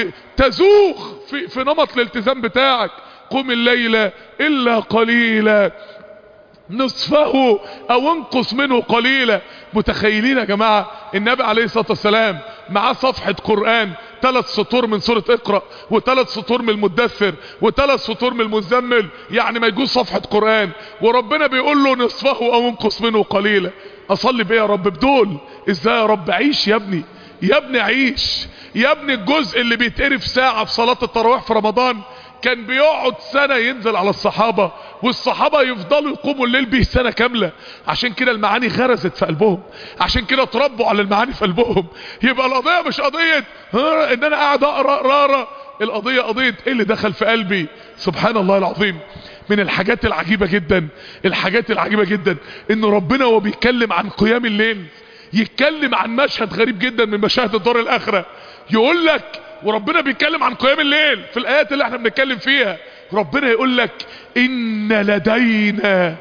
[SPEAKER 1] تزوخ في, في نمط الالتزام بتاعك. قم الليل الا قليلا نصفه او انقص منه قليلا. متخيلين يا جماعة النبي عليه الصلاة والسلام معاه صفحة قرآن ثلاث سطور من سورة اقرأ وثلاث سطور من المدثر وثلاث سطور من المزمل، يعني ما يجوز صفحة قرآن، وربنا بيقول له نصفه او انقص منه قليلا. اصلي بيه يا رب بدول ازاي يا رب؟ عيش يا ابني، يا ابني عيش يا ابني. الجزء اللي بيتقرف ساعة في صلاة التراويح في رمضان كان بيقعد سنة ينزل على الصحابة، والصحابة يفضلوا يقوموا الليل به سنة كاملة. عشان كده المعاني غرزت في قلبهم، عشان كده اتربوا على المعاني في قلبهم. يبقى القضية مش قضية ان انا قاعد اقرأ رارة، القضية قضية ايه اللي دخل في قلبي. سبحان الله العظيم، من الحاجات العجيبة جدا الحاجات العجيبة جدا ان ربنا وهو بيتكلم عن قيام الليل يتكلم عن مشهد غريب جدا من مشاهد الدار الاخرة. يقول لك وربنا بيتكلم عن قيام الليل في الايات اللي احنا بنتكلم فيها، ربنا يقول لك ان لدينا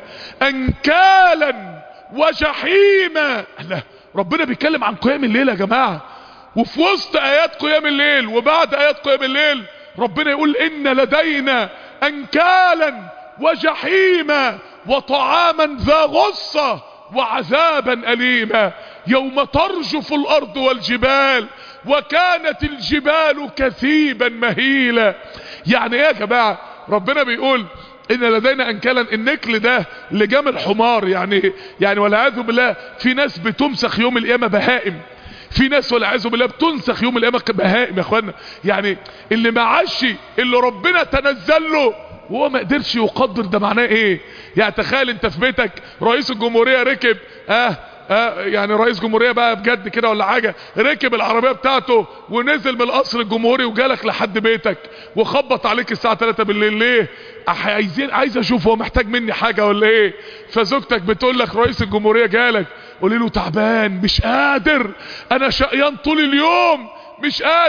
[SPEAKER 1] انكالا وجحيما. لا، ربنا بيتكلم عن قيام الليل يا جماعة، وفي وسط ايات قيام الليل وبعد ايات قيام الليل ربنا يقول ان لدينا انكالا وجحيما وطعاما ذا غصة وعذابا أليما يوم ترجف الارض والجبال وكانت الجبال كثيبا مهيلا. يعني ايه يا جماعة؟ ربنا بيقول ان لدينا انكالا، النكل ده لجام الحمار، يعني يعني والعياذ بالله في ناس بتمسخ يوم القيامة بهائم، في ناس والعياذ بالله بتنسخ يوم القيامة بهائم يا اخوانا. يعني اللي معاش اللي ربنا تنزل له وهو ما قدرش يقدر ده معناه ايه. يعني تخيل انت في بيتك رئيس الجمهورية ركب اه اه يعني رئيس جمهورية بقى بجد كده ولا حاجة، ركب العربية بتاعته ونزل من القصر الجمهوري وجالك لحد بيتك وخبط عليك الساعة ثلاثة بالليل. ليه؟ عايزين عايز اشوف هو محتاج مني حاجة ولا ايه. فزوجتك بتقول لك رئيس الجمهورية جالك، قولي له تعبان مش قادر، انا شقيان طول اليوم مش قادر.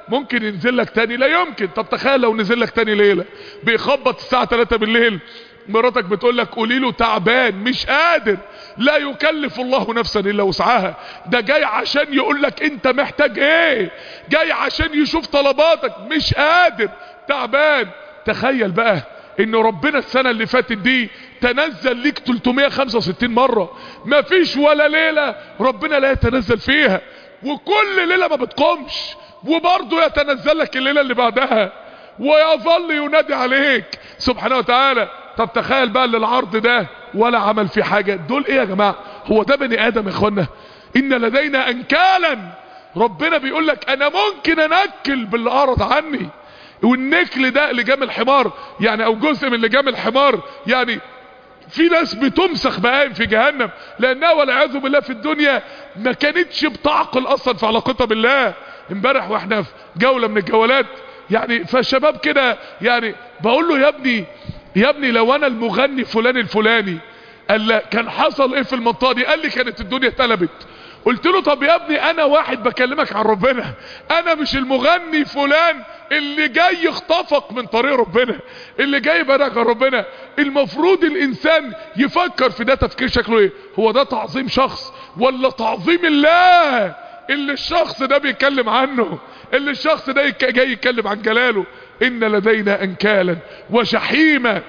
[SPEAKER 1] ممكن ينزل لك تاني؟ لا يمكن. طب تخيل لو نزل لك تاني ليلة بيخبط الساعة تلاتة بالليل، مراتك بتقول لك قولي له تعبان مش قادر، لا يكلف الله نفسا الا وسعها. ده جاي عشان يقول لك انت محتاج ايه، جاي عشان يشوف طلباتك، مش قادر تعبان. تخيل بقى ان ربنا السنة اللي فاتت دي تنزل ليك تلتمية وخمسة وستين مرة، مفيش ولا ليلة ربنا لا يتنزل فيها، وكل ليلة ما بتقومش وبرضه يتنزل لك الليلة اللي بعدها ويظل ينادي عليك سبحانه وتعالى. طب تخيل بقى اللي العرض ده ولا عمل في حاجة، دول ايه يا جماعة؟ هو ده بني ادم يا اخوانا؟ ان لدينا انكالا. ربنا بيقول لك انا ممكن انكل باللي اعرض عني، والنكل ده لجام الحمار يعني، او جزء من لجام الحمار يعني. في ناس بتمسخ بهائم في جهنم لانها والعياذ بالله في الدنيا ما كانتش بتعقل اصلا في علاقتها بالله. امبارح واحنا في جولة من الجولات يعني، فالشباب كده يعني بقول له يا ابني يا ابني لو انا المغني فلان الفلاني، قال لا كان حصل ايه في المنطقة دي؟ قال لي كانت الدنيا اتقلبت. قلت له طب يا ابني انا واحد بكلمك عن ربنا، انا مش المغني فلان اللي جاي يخطفك من طريق ربنا، اللي جاي يبعدك عن ربنا. المفروض الانسان يفكر في ده تفكير شكله ايه، هو ده تعظيم شخص ولا تعظيم الله اللي الشخص ده بيتكلم عنه، اللي الشخص ده جاي يتكلم عن جلاله. ان لدينا انكالا وجحيما.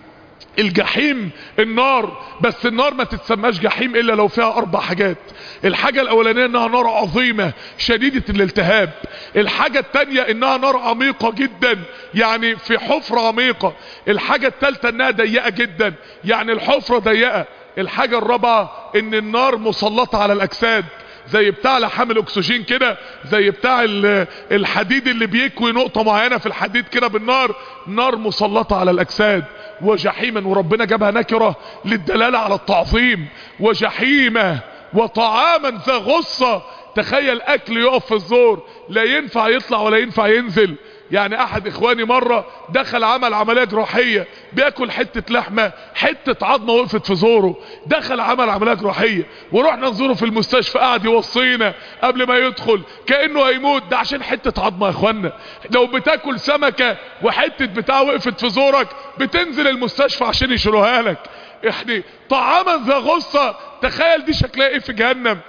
[SPEAKER 1] الجحيم النار، بس النار ما تتسماش جحيم الا لو فيها اربع حاجات. الحاجة الاولانية انها نار عظيمة شديدة الالتهاب. الحاجة التانية انها نار عميقة جدا يعني في حفرة عميقة. الحاجة التالتة انها ضيقة جدا يعني الحفرة ضيقة. الحاجة الرابعة ان النار مسلطة على الاجساد، زي بتاع لحام الاكسجين كده، زي بتاع الحديد اللي بيكوي نقطة معينة في الحديد كده بالنار، نار مسلطة على الاجساد. وجحيما، وربنا جابها نكرة للدلالة على التعظيم. وجحيمة وطعاما ذا غصة. تخيل اكل يقف في الزور لا ينفع يطلع ولا ينفع ينزل. يعني احد اخواني مرة دخل عمل عملية جراحية، بياكل حتة لحمة، حتة عظمة وقفت في زوره، دخل عمل عملية جراحية ورحنا نزوره في المستشفى، قاعد يوصينا قبل ما يدخل كأنه هيموت، ده عشان حتة عظمة يا اخوانا. لو بتاكل سمكة وحتة بتاع وقفت في زورك بتنزل المستشفى عشان يشيلوها لك. يعني طعاما ذا غصة، تخيل دي شكلها ايه في جهنم.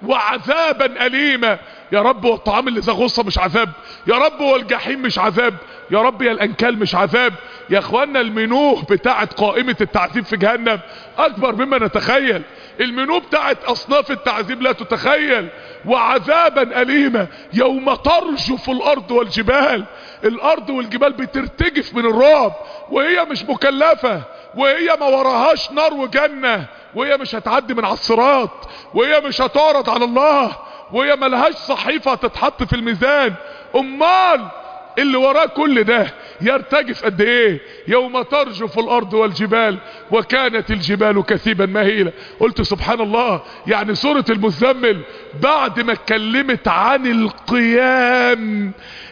[SPEAKER 1] وعذابا أليما. يا رب والطعام اللي ذا غصة مش عذاب، يا رب والجحيم مش عذاب، يا رب يا الانكال مش عذاب. يا اخوانا المنوه بتاعت قائمة التعذيب في جهنم اكبر مما نتخيل. المنوه بتاعت اصناف التعذيب لا تتخيل. وعذابا أليما يوم ترجف الارض والجبال. الارض والجبال بترتجف من الرعب وهي مش مكلفة، وهي ما وراهاش نار وجنة، وهي مش هتعدي من على الصراط، وهي مش هتعرض على الله، وهي ملهاش صحيفة تتحط في الميزان. امال اللي وراه كل ده يرتجف قد ايه؟ يوم ترجف الارض والجبال وكانت الجبال كثيبا مهيلة. قلت سبحان الله، يعني سورة المزمل بعد ما اتكلمت عن القيام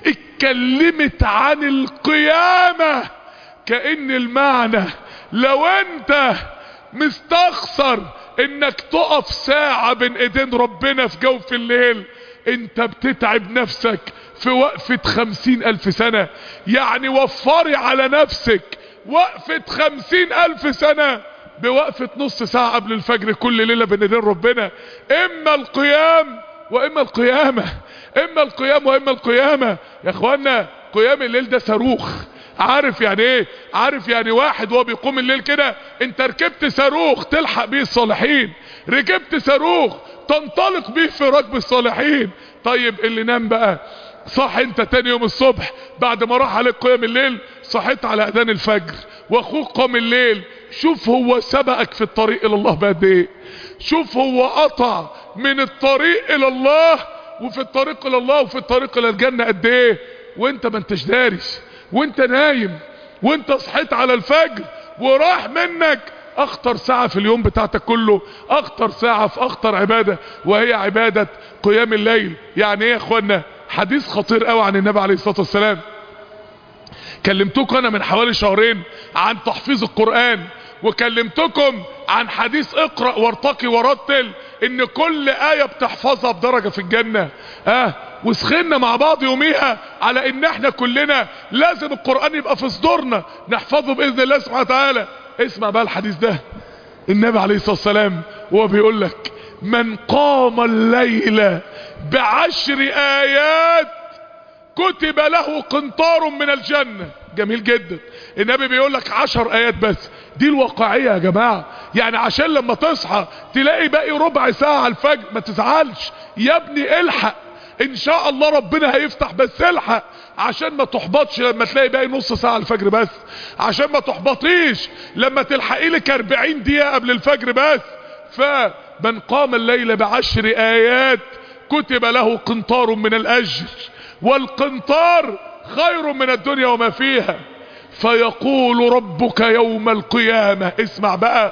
[SPEAKER 1] اتكلمت عن القيامة. كأن المعنى لو انت مستخسر انك تقف ساعة بين ايدين ربنا في جوف الليل، انت بتتعب نفسك في وقفة خمسين الف سنة. يعني وفري على نفسك وقفة خمسين الف سنة بوقفة نص ساعة قبل الفجر كل ليلة بين ايدين ربنا. اما القيام واما القيامة، اما القيام واما القيامة. يا اخوانا قيام الليل ده صاروخ. عارف يعني ايه؟ عارف يعني واحد وهو بيقوم الليل كده، انت ركبت صاروخ تلحق بيه الصالحين، ركبت صاروخ تنطلق بيه في ركب الصالحين. طيب اللي نام بقى، صح انت تاني يوم الصبح بعد ما راح عليك قيام الليل، صحيت على اذان الفجر واخوك قام الليل، شوف هو سبقك في الطريق الى الله بقد ايه، شوف هو قطع من الطريق الى الله وفي الطريق الى الله وفي الطريق الى الجنة قد ايه، وانت ما انتش دارش، وانت نايم، وانت صحيت على الفجر وراح منك اخطر ساعة في اليوم بتاعتك كله، اخطر ساعة في اخطر عبادة وهي عبادة قيام الليل. يعني ايه يا اخوانا؟ حديث خطير قوي عن النبي عليه الصلاة والسلام. كلمتكم انا من حوالي شهرين عن تحفيظ القرآن، وكلمتكم عن حديث اقرأ وارتقي ورتل، ان كل آية بتحفظها بدرجة في الجنة. اه وسخنا مع بعض يوميها على ان احنا كلنا لازم القرآن يبقى في صدورنا نحفظه باذن الله سبحانه وتعالى. اسمع بقى الحديث ده، النبي عليه الصلاة والسلام وهو بيقول لك من قام الليل بعشر ايات كتب له قنطار من الجنة. جميل جدا. النبي بيقول لك عشر ايات بس، دي الواقعية يا جماعة. يعني عشان لما تصحى تلاقي باقي ربع ساعة على الفجر ما تزعلش يا ابني، الحق ان شاء الله ربنا هيفتح، بس الحق عشان ما تحبطش لما تلاقي باقي نص ساعة على الفجر بس، عشان ما تحبطيش لما تلحقي لك اربعين دقيقة قبل الفجر بس. فمن قام الليل بعشر ايات كتب له قنطار من الاجر، والقنطار خير من الدنيا وما فيها. فيقول ربك يوم القيامة، اسمع بقى،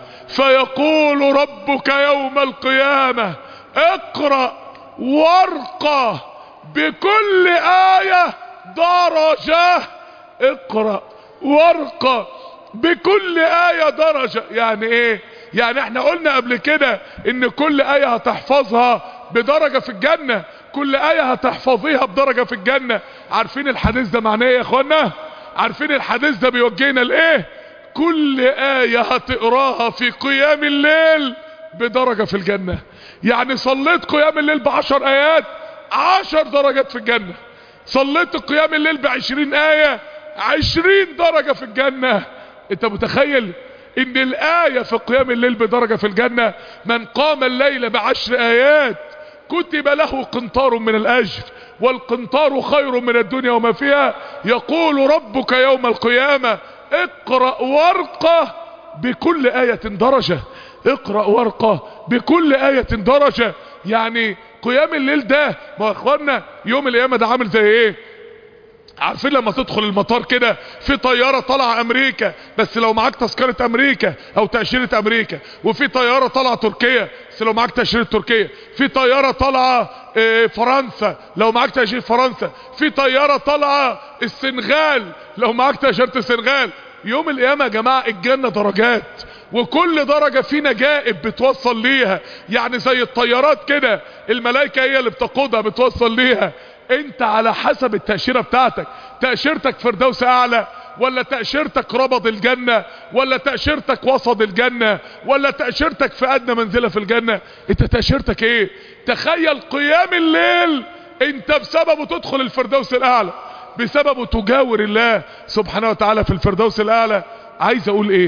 [SPEAKER 1] فيقول ربك يوم القيامة اقرأ وارقى بكل آية درجة. اقرأ وارقى بكل آية درجة. يعني ايه؟ يعني احنا قلنا قبل كده ان كل آية هتحفظها بدرجة في الجنة، كل آية هتحفظيها بدرجة في الجنة. عارفين الحديث ده معناه ايه يا اخوانا؟ عارفين الحديث ده بيوجهنا لايه؟ كل آية هتقراها في قيام الليل بدرجة في الجنة. يعني صليت قيام الليل بعشر آيات، عشر درجات في الجنة. صليت قيام الليل بعشرين آية، عشرين درجة في الجنة. انت متخيل ان الآية في قيام الليل بدرجة في الجنة؟ من قام الليل بعشر آيات كتب له قنطار من الأجر، والقنطار خير من الدنيا وما فيها. يقول ربك يوم القيامة اقرأ وارقى بكل آية درجة. اقرأ وارقى بكل آية درجة. يعني قيام الليل ده ما اخوانا يوم القيامة ده عامل زي ايه؟ عارفين لما تدخل المطار كده في طيارة طالعة امريكا، بس لو معاك تذكرة امريكا او تأشيرة امريكا، وفي طيارة طالعة تركيا بس لو معاك تأشيرة تركيا، في طيارة طالعة اه فرنسا لو معاك تأشيرة فرنسا، في طيارة طالعة السنغال لو معاك تأشيرة السنغال. يوم القيامة يا جماعة الجنة درجات، وكل درجة في نجائب بتوصل ليها. يعني زي الطيارات كده الملائكة هي اللي بتقودها بتوصل ليها. انت على حسب التأشيرة بتاعتك، تأشيرتك فردوس اعلى، ولا تأشيرتك ربض الجنة، ولا تأشيرتك وسط الجنة، ولا تأشيرتك في ادنى منزلة في الجنة. انت تأشيرتك ايه؟ تخيل قيام الليل انت بسببه تدخل الفردوس الاعلى، بسببه تجاور الله سبحانه وتعالى في الفردوس الاعلى. عايز اقول ايه؟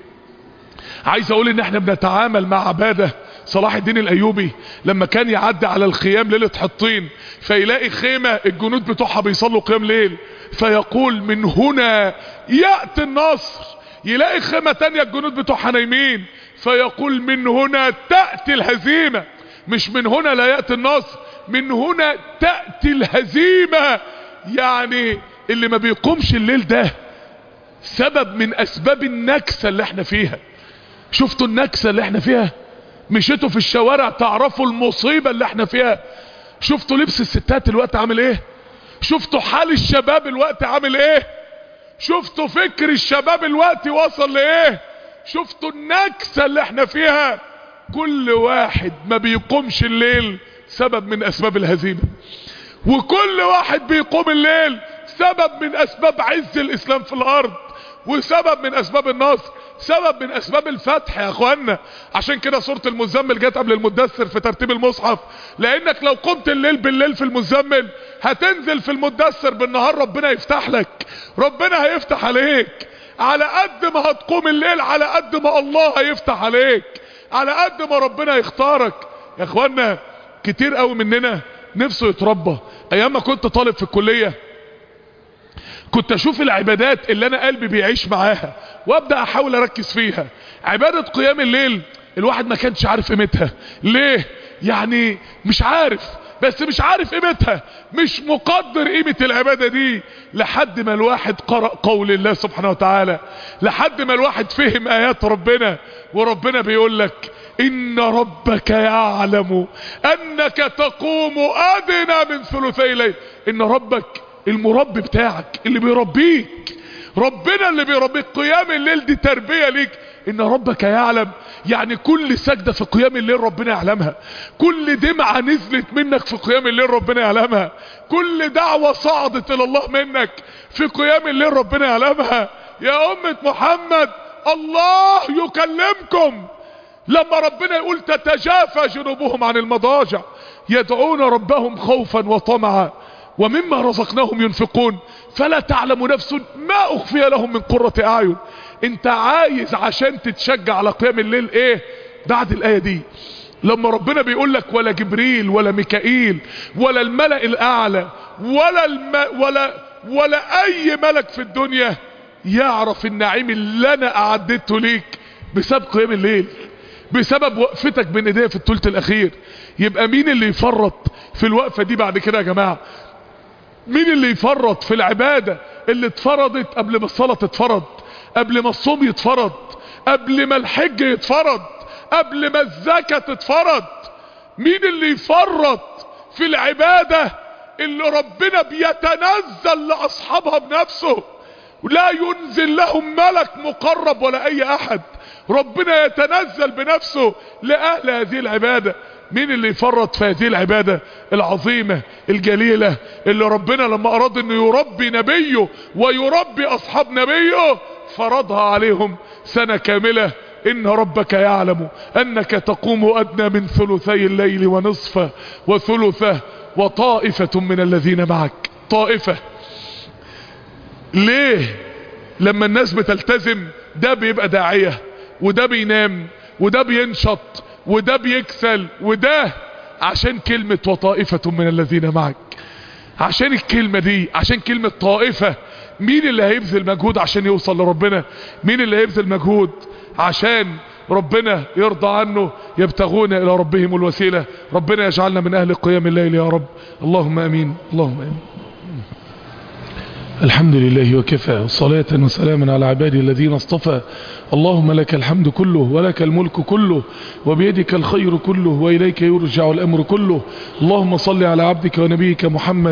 [SPEAKER 1] عايز اقول ان احنا بنتعامل مع عبادة. صلاح الدين الايوبي لما كان يعدي على الخيام ليلة حطين فيلاقي خيمة الجنود بتوعها بيصلوا قيام ليل، فيقول من هنا يأتي النصر. يلاقي خيمة تانية الجنود بتوعها نايمين فيقول من هنا تأتي الهزيمة. مش من هنا لا يأتي النصر، من هنا تأتي الهزيمة. يعني اللي ما بيقومش الليل ده سبب من اسباب النكسة اللي احنا فيها. شفتوا النكسة اللي احنا فيها؟ مشيتوا في الشوارع تعرفوا المصيبة اللي احنا فيها. شفتوا لبس الستات الوقت عامل ايه؟ شفتوا حال الشباب الوقت عامل ايه؟ شفتوا فكر الشباب الوقت وصل لايه؟ شفتوا النكسة اللي احنا فيها؟ كل واحد ما بيقومش الليل سبب من اسباب الهزيمة، وكل واحد بيقوم الليل سبب من اسباب عز الاسلام في الارض، وسبب من اسباب النصر، سبب من اسباب الفتح يا اخوانا. عشان كده سورة المزمل جت قبل المدثر في ترتيب المصحف، لانك لو قمت الليل بالليل في المزمل هتنزل في المدثر بالنهار ربنا يفتح لك، ربنا هيفتح عليك. على قد ما هتقوم الليل على قد ما الله هيفتح عليك، على قد ما ربنا يختارك. يا اخوانا كتير قوي مننا نفسه يتربى. ايام ما كنت طالب في الكلية كنت اشوف العبادات اللي انا قلبي بيعيش معاها وابدأ احاول اركز فيها. عبادة قيام الليل الواحد ما كانش عارف قيمتها. ليه؟ يعني مش عارف، بس مش عارف قيمتها، مش مقدر قيمة العبادة دي، لحد ما الواحد قرأ قول الله سبحانه وتعالى، لحد ما الواحد فهم ايات ربنا. وربنا بيقول لك ان ربك يعلم انك تقوم ادنى من ثلثي الليل. ان ربك المربي بتاعك اللي بيربيك، ربنا اللي بيربيك. قيام الليل دي تربية ليك. ان ربك يعلم يعني كل سجدة في قيام الليل ربنا يعلمها، كل دمعة نزلت منك في قيام الليل ربنا يعلمها، كل دعوة صعدت الى الله منك في قيام الليل ربنا يعلمها. يا امة محمد الله يكلمكم لما ربنا يقول تتجافى جنوبهم عن المضاجع يدعون ربهم خوفا وطمعا ومما رزقناهم ينفقون فلا تعلم نفس ما اخفي لهم من قرة اعين. انت عايز عشان تتشجع على قيام الليل ايه بعد الاية دي؟ لما ربنا بيقول لك ولا جبريل ولا ميكائيل ولا الملأ الاعلى ولا الم... ولا ولا اي ملك في الدنيا يعرف النعيم اللي انا اعددته ليك بسبب قيام الليل، بسبب وقفتك بين ايديه في الثلث الاخير. يبقى مين اللي يفرط في الوقفة دي بعد كده يا جماعة؟ مين اللي يفرط في العبادة اللي اتفرضت قبل ما الصلاة تتفرض، قبل ما الصوم يتفرض، قبل ما الحج يتفرض، قبل ما الزكاة تتفرض؟ مين اللي يفرط في العبادة اللي ربنا بيتنزل لاصحابها بنفسه، لا ينزل لهم ملك مقرب ولا اي احد، ربنا يتنزل بنفسه لأهل هذه العبادة؟ مين اللي يفرط في هذه العبادة العظيمة الجليلة اللي ربنا لما اراد انه يربي نبيه ويربي اصحاب نبيه فرضها عليهم سنة كاملة؟ ان ربك يعلم انك تقوم ادنى من ثلثي الليل ونصفه وثلثه وطائفة من الذين معك. طائفة ليه؟ لما الناس بتلتزم ده بيبقى داعية، وده بينام، وده بينشط، وده بيكسل، وده عشان كلمة وطائفة من الذين معك. عشان الكلمة دي، عشان كلمة طائفة. مين اللي هيبذل مجهود عشان يوصل لربنا؟ مين اللي هيبذل مجهود عشان ربنا يرضى عنه؟ يبتغون الى ربهم الوسيلة. ربنا يجعلنا من اهل قيام الليل يا رب، اللهم امين، اللهم امين. الحمد لله وكفى، صلاة وسلاما على عبادي الذين اصطفى. اللهم لك الحمد كله ولك الملك كله وبيدك الخير كله وإليك يرجع الأمر كله. اللهم صل على عبدك ونبيك محمد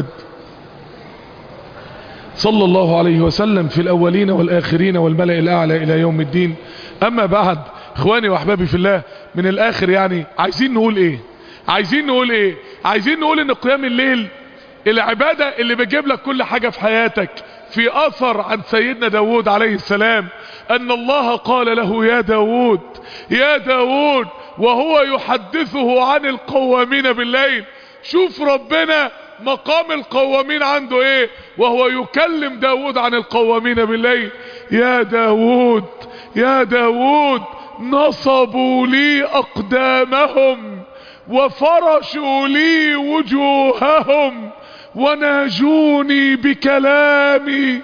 [SPEAKER 1] صلى الله عليه وسلم في الأولين والآخرين والملأ الأعلى إلى يوم الدين. أما بعد، إخواني وأحبابي في الله، من الآخر يعني عايزين نقول إيه؟ عايزين نقول إيه؟ عايزين نقول إن قيام الليل العبادة اللي بتجيب لك كل حاجة في حياتك. في اثر عن سيدنا داود عليه السلام ان الله قال له يا داود يا داود وهو يحدثه عن القوامين بالليل. شوف ربنا مقام القوامين عنده ايه وهو يكلم داود عن القوامين بالليل. يا داود يا داود نصبوا لي اقدامهم وفرشوا لي وجوههم وناجوني بكلامي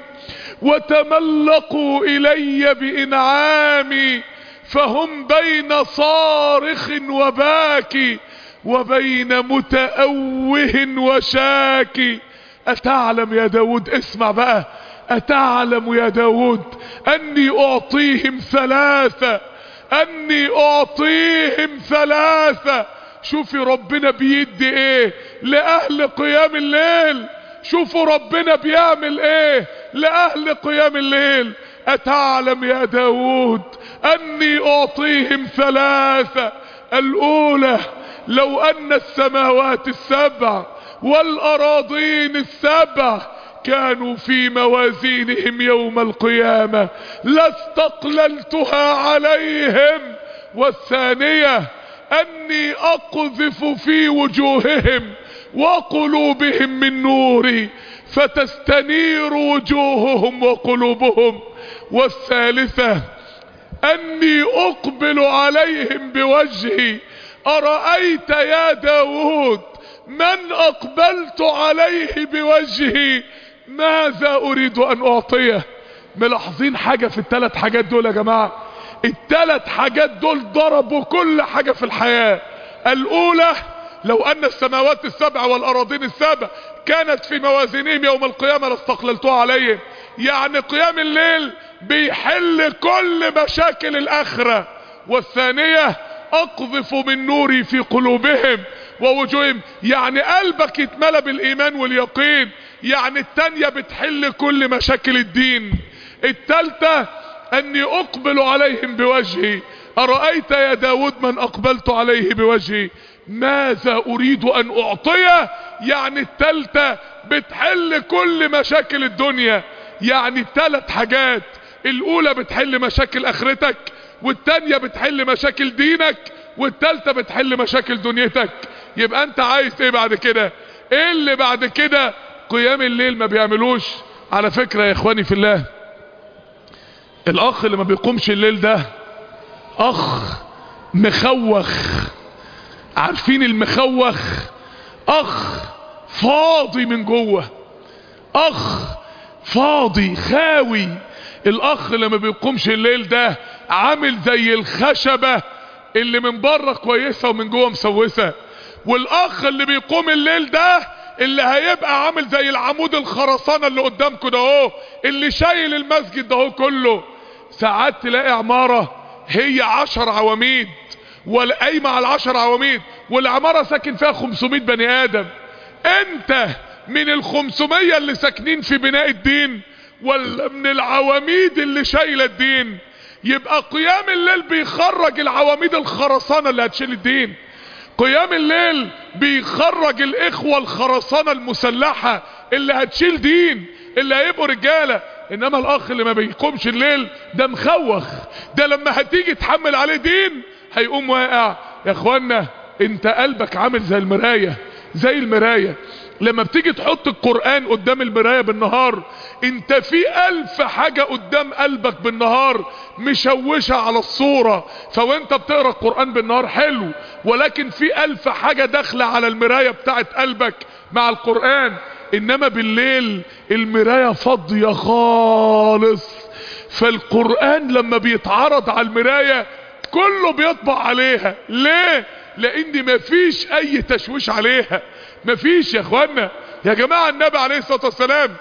[SPEAKER 1] وتملقوا الي بانعامي فهم بين صارخ وباكي وبين متأوه وشاكي. اتعلم يا داود، اسمع بقى، اتعلم يا داود اني اعطيهم ثلاثة اني اعطيهم ثلاثة. شوفي ربنا بيدي ايه لأهل قيام الليل، شوفوا ربنا بيعمل ايه لأهل قيام الليل. اتعلم يا داود اني اعطيهم ثلاثة. الاولى لو ان السماوات السبع والاراضين السبع كانوا في موازينهم يوم القيامة لاستقللتها عليهم. والثانية اني اقذف في وجوههم وقلوبهم من نوري فتستنير وجوههم وقلوبهم. والثالثة اني اقبل عليهم بوجهي. ارأيت يا داود من اقبلت عليه بوجهي ماذا اريد ان اعطيه؟ ملاحظين حاجة في الثلاث حاجات دول يا جماعة؟ الثلاث حاجات دول ضربوا كل حاجة في الحياة. الاولى لو ان السماوات السبع والاراضين السبع كانت في موازينهم يوم القيامة لاستقللتها عليهم. يعني قيام الليل بيحل كل مشاكل الاخرة. والثانية اقذف من نوري في قلوبهم ووجوههم، يعني قلبك يتملى بالايمان واليقين. يعني التانية بتحل كل مشاكل الدين. التالتة اني اقبل عليهم بوجهي. أرأيت يا داود من أقبلت عليه بوجهي ماذا أريد أن أعطيه. يعني التالتة بتحل كل مشاكل الدنيا. يعني التلات حاجات، الأولى بتحل مشاكل آخرتك، والتانية بتحل مشاكل دينك، والتالتة بتحل مشاكل دنيتك. يبقى أنت عايز إيه بعد كده؟ إيه اللي بعد كده؟ قيام الليل ما بيعملوش. على فكرة يا إخواني في الله، الأخ اللي ما بيقومش الليل ده أخ مخوخ. عارفين المخوخ؟ أخ فاضي من جوه، أخ فاضي خاوي. الأخ اللي ما بيقومش الليل ده عامل زي الخشبة اللي من بره كويسة ومن جوه مسوسة. والأخ اللي بيقوم الليل ده اللي هيبقى عامل زي العمود الخرسانة اللي قدامكم ده اهو، اللي شايل المسجد ده اهو كله. ساعات تلاقي عمارة هي عشر عواميد ولا قايمة على العشر عواميد، والعمارة ساكن فيها خمسمائة بني آدم. انت من الخمسمية اللي ساكنين في بناء الدين ولا من العواميد اللي شايلة الدين؟ يبقى قيام الليل بيخرج العواميد الخرسانة اللي هتشيل الدين. قيام الليل بيخرج الاخوة الخرسانة المسلحة اللي هتشيل دين، اللي هيبقوا رجالة. انما الاخ اللي ما بيقومش الليل ده مخوخ، ده لما هتيجي تحمل عليه دين هيقوم واقع. يا اخوانا انت قلبك عامل زي المراية، زي المراية. لما بتيجي تحط القرآن قدام المراية بالنهار، انت في الف حاجة قدام قلبك بالنهار مشوشة على الصورة. فوانت بتقرأ القرآن بالنهار حلو، ولكن في الف حاجة داخلة على المراية بتاعت قلبك مع القرآن. انما بالليل المراية فاضية خالص. فالقرآن لما بيتعرض على المراية كله بيطبع عليها. ليه؟ لان مفيش اي تشويش عليها، مفيش. يا اخوانا يا جماعة، النبي عليه الصلاة والسلام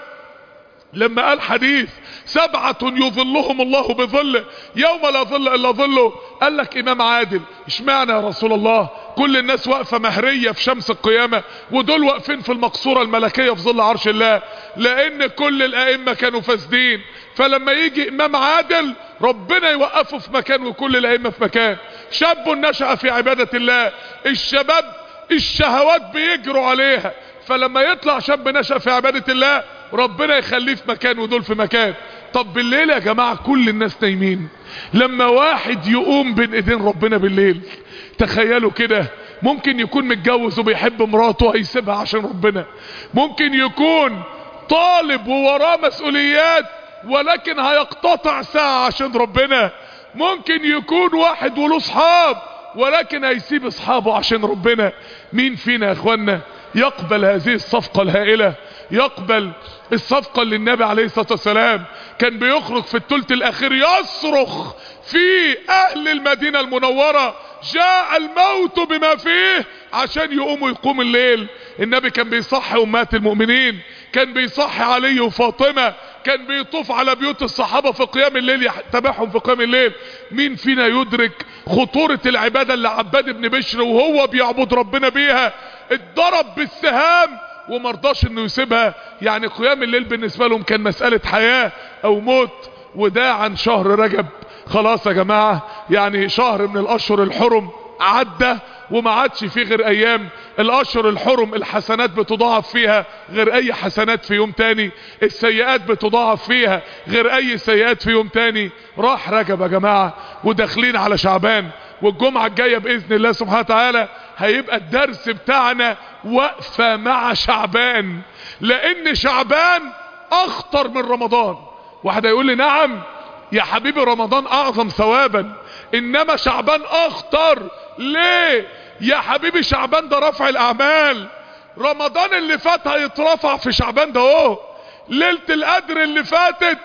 [SPEAKER 1] لما قال حديث سبعة يظلهم الله بظله يوم لا ظل الا ظله، قال لك امام عادل. اشمعنى يا رسول الله؟ كل الناس واقفة مهرية في شمس القيامة، ودول واقفين في المقصورة الملكية في ظل عرش الله. لان كل الائمة كانوا فاسدين، فلما يجي امام عادل ربنا يوقفه في مكان وكل الائمة في مكان. شاب نشأ في عبادة الله، الشباب الشهوات بيجروا عليها، فلما يطلع شاب نشأ في عبادة الله ربنا يخليه في مكان ودول في مكان. طب بالليل يا جماعة كل الناس نايمين، لما واحد يقوم بين ايدين ربنا بالليل، تخيلوا كده، ممكن يكون متجوز وبيحب مراته هيسيبها عشان ربنا، ممكن يكون طالب ووراه مسؤوليات ولكن هيقتطع ساعة عشان ربنا، ممكن يكون واحد وله صحاب ولكن هيسيب اصحابه عشان ربنا. مين فينا يا اخوانا يقبل هذه الصفقة الهائلة؟ يقبل الصفقة اللي النبي عليه الصلاة والسلام كان بيخرج في الثلث الاخير يصرخ في اهل المدينة المنورة جاء الموت بما فيه عشان يقوموا يقوم الليل. النبي كان بيصحي امهات المؤمنين، كان بيصحي علي وفاطمة، كان بيطوف على بيوت الصحابة في قيام الليل يتابعهم في قيام الليل. مين فينا يدرك خطورة العبادة اللي عباد بن بشر وهو بيعبد ربنا بيها اتضرب بالسهام ومرضاش انه يسيبها؟ يعني قيام الليل بالنسبة لهم كان مسألة حياة او موت. وده عن شهر رجب. خلاص يا جماعة، يعني شهر من الاشهر الحرم عدى وما عادش فيه غير ايام. الاشهر الحرم الحسنات بتضاعف فيها غير اي حسنات في يوم تاني، السيئات بتضاعف فيها غير اي سيئات في يوم تاني. راح رجب يا جماعة وداخلين على شعبان، والجمعة الجاية باذن الله سبحانه وتعالى هيبقى الدرس بتاعنا وقفة مع شعبان، لان شعبان اخطر من رمضان. واحد هيقول لي نعم يا حبيبي رمضان اعظم ثوابا، انما شعبان اخطر. ليه يا حبيبي؟ شعبان ده رفع الاعمال. رمضان اللي فات هيترفع في شعبان ده اهو. ليلة القدر اللي فاتت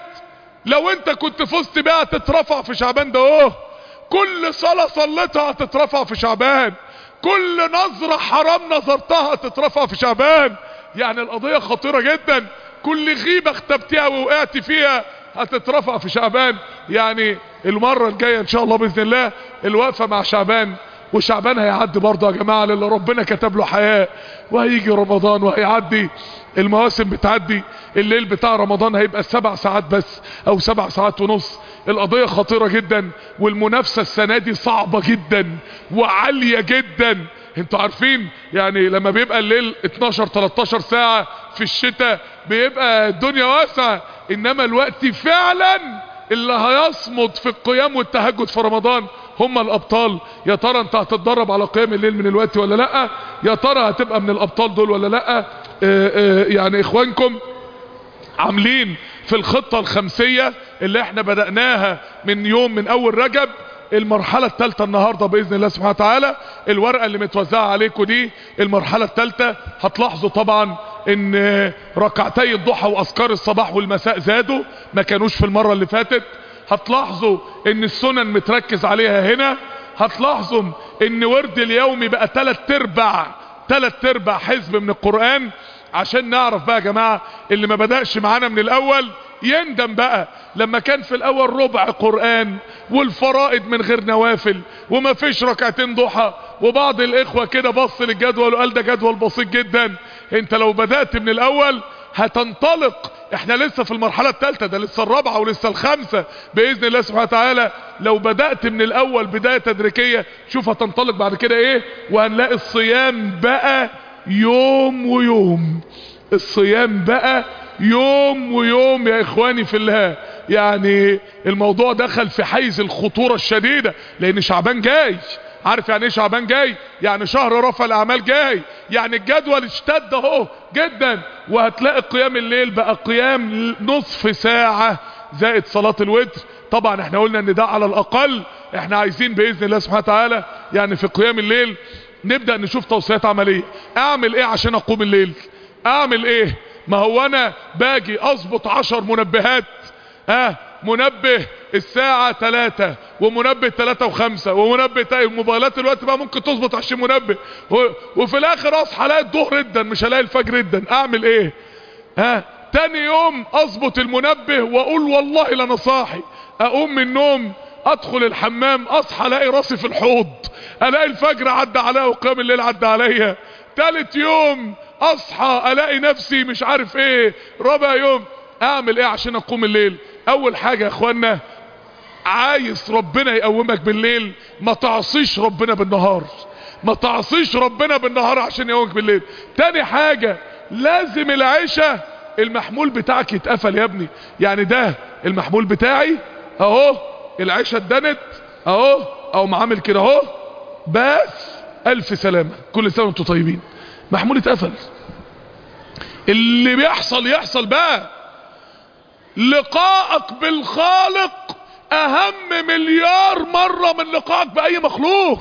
[SPEAKER 1] لو انت كنت فزت بيها هتترفع في شعبان ده اهو. كل صلاة صليتها هتترفع في شعبان، كل نظرة حرام نظرتها هتترفع في شعبان. يعني القضية خطيرة جدا. كل غيبة اختبتها ووقعت فيها هتترفع في شعبان. يعني المرة الجاية ان شاء الله باذن الله الوقفة مع شعبان وشعبان هيعدي برضه يا جماعة اللي ربنا كتب له حياة، وهيجي رمضان وهيعدي. المواسم بتعدي، الليل بتاع رمضان هيبقى سبع ساعات بس او سبع ساعات ونص. القضية خطيرة جدا، والمنافسة السنة دي صعبة جدا وعالية جدا. انتوا عارفين يعني لما بيبقى الليل اتناشر تلتاشر ساعة في الشتاء بيبقى الدنيا واسعة، انما الوقت فعلا اللي هيصمد في القيام والتهجد في رمضان هم الابطال. يا ترى انت هتتدرب على قيام الليل من الوقت ولا لا؟ يا ترى هتبقى من الابطال دول ولا لا؟ اه اه يعني اخوانكم عاملين في الخطة الخمسية اللي احنا بدأناها من يوم من اول رجب، المرحلة الثالثة النهاردة بإذن الله سبحانه وتعالى. الورقة اللي متوزعة عليكم دي المرحلة الثالثة. هتلاحظوا طبعا ان ركعتي الضحى واذكار الصباح والمساء زادوا، ما كانوش في المرة اللي فاتت. هتلاحظوا ان السنن متركز عليها هنا. هتلاحظوا ان ورد اليومي بقى تلات ارباع تلات ارباع حزب من القرآن. عشان نعرف بقى يا جماعة اللي ما بدأش معانا من الاول يندم بقى لما كان في الاول ربع قرآن والفرائض من غير نوافل وما فيش ركعتين ضحى، وبعض الاخوة كده بص للجدول وقال ده جدول بسيط جدا. انت لو بدأت من الاول هتنطلق. احنا لسه في المرحلة الثالثة، ده لسه الرابعة ولسه الخامسة بإذن الله سبحانه وتعالى. لو بدأت من الاول بداية تدريجية شوف هتنطلق بعد كده ايه. وهنلاقي الصيام بقى يوم ويوم، الصيام بقى يوم ويوم يا اخواني في الله. يعني الموضوع دخل في حيز الخطورة الشديدة، لان شعبان جاي. عارف يعني ايه شعبان جاي؟ يعني شهر رفع الاعمال جاي، يعني الجدول اشتد اهو جدا. وهتلاقي قيام الليل بقى قيام نصف ساعة زائد صلاة الوتر. طبعا احنا قلنا ان ده على الاقل. احنا عايزين باذن الله سبحانه وتعالى يعني في قيام الليل نبدأ نشوف توصيات عملية. اعمل ايه عشان اقوم الليل؟ اعمل ايه؟ ما هو انا باجي اظبط عشر منبهات. اه منبه الساعة تلاتة ومنبه تلاتة وخمسة ومنبه الموبايلات الوقت بقى ممكن تظبط عشرين منبه، وفي الاخر اصحى الاقي الظهر جدا مش هلاقي الفجر جدا. اعمل ايه؟ ها تاني يوم اظبط المنبه واقول والله لا انا صاحي. اقوم من النوم ادخل الحمام اصحى الاقي راسي في الحوض، الاقي الفجر عدى عليا وقيام الليل عدى عليا. تالت يوم اصحى الاقي نفسي مش عارف ايه. رابع يوم اعمل ايه عشان اقوم الليل؟ اول حاجة يا اخوانا، عايز ربنا يقومك بالليل ما تعصيش ربنا بالنهار، ما تعصيش ربنا بالنهار عشان يقومك بالليل. تاني حاجة لازم العشاء المحمول بتاعك يتقفل يا ابني. يعني ده المحمول بتاعي اهو، العشاء اتدنت اهو او معامل كده اهو، بس الف سلامة كل سنة وانتم طيبين. محمول اتقفل. اللي بيحصل يحصل بقى. لقائك بالخالق اهم مليار مرة من لقائك باي مخلوق.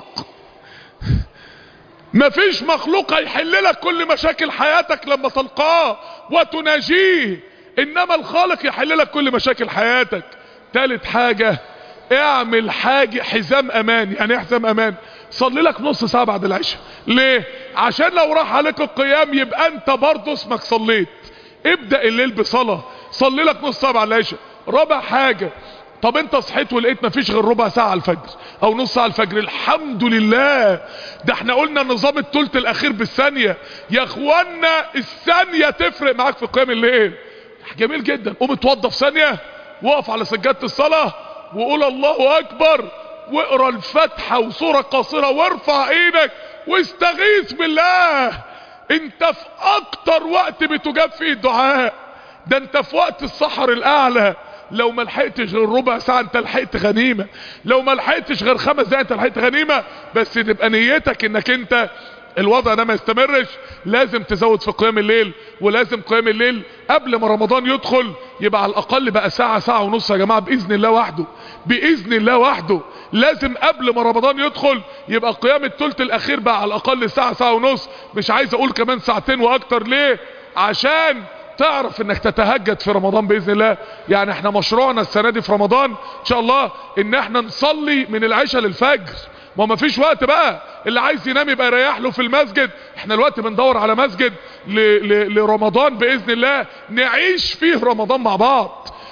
[SPEAKER 1] مفيش مخلوق هيحل لك كل مشاكل حياتك لما تلقاه وتناجيه، انما الخالق يحل لك كل مشاكل حياتك. تالت حاجة اعمل حاجة حزام امان. يعني ايه حزام امان؟ صلي لك نص ساعة بعد العشاء. ليه؟ عشان لو راح عليك القيام يبقى انت برضه اسمك صليت. ابدأ الليل بصلاة، صلي لك نص ساعة بعد العشاء. رابع حاجة، طب انت صحيت ولقيت مفيش غير ربع ساعة على الفجر او نص ساعة على الفجر، الحمد لله. ده احنا قلنا نظام الثلث الاخير بالثانية. يا اخوانا الثانية تفرق معاك في قيام الليل. جميل جدا. قوم اتوضى في ثانية، وقف على سجادة الصلاة وقول الله اكبر، واقرا الفاتحة وسورة قصيرة وارفع ايدك واستغيث بالله. انت في اكتر وقت بتجاب فيه الدعاء. ده انت في وقت السحر الاعلى. لو ما لحقتش غير ربع ساعة انت لحقت غنيمة، لو ما لحقتش غير خمس دقايق انت لحقت غنيمة. بس تبقى نيتك انك انت الوضع ده ما يستمرش. لازم تزود في قيام الليل، ولازم قيام الليل قبل ما رمضان يدخل يبقى على الاقل بقى ساعة ساعة ونص يا جماعة باذن الله وحده، باذن الله وحده. لازم قبل ما رمضان يدخل يبقى قيام الثلث الاخير بقى على الاقل ساعة ساعة ونص. مش عايز اقول كمان ساعتين واكتر. ليه؟ عشان تعرف انك تتهجد في رمضان باذن الله. يعني احنا مشروعنا السنة دي في رمضان ان شاء الله ان احنا نصلي من العشاء للفجر. ما ما فيش وقت بقى، اللي عايز ينام يبقى يريح له في المسجد. احنا الوقت بندور على مسجد ل... ل... لرمضان باذن الله نعيش فيه رمضان مع بعض.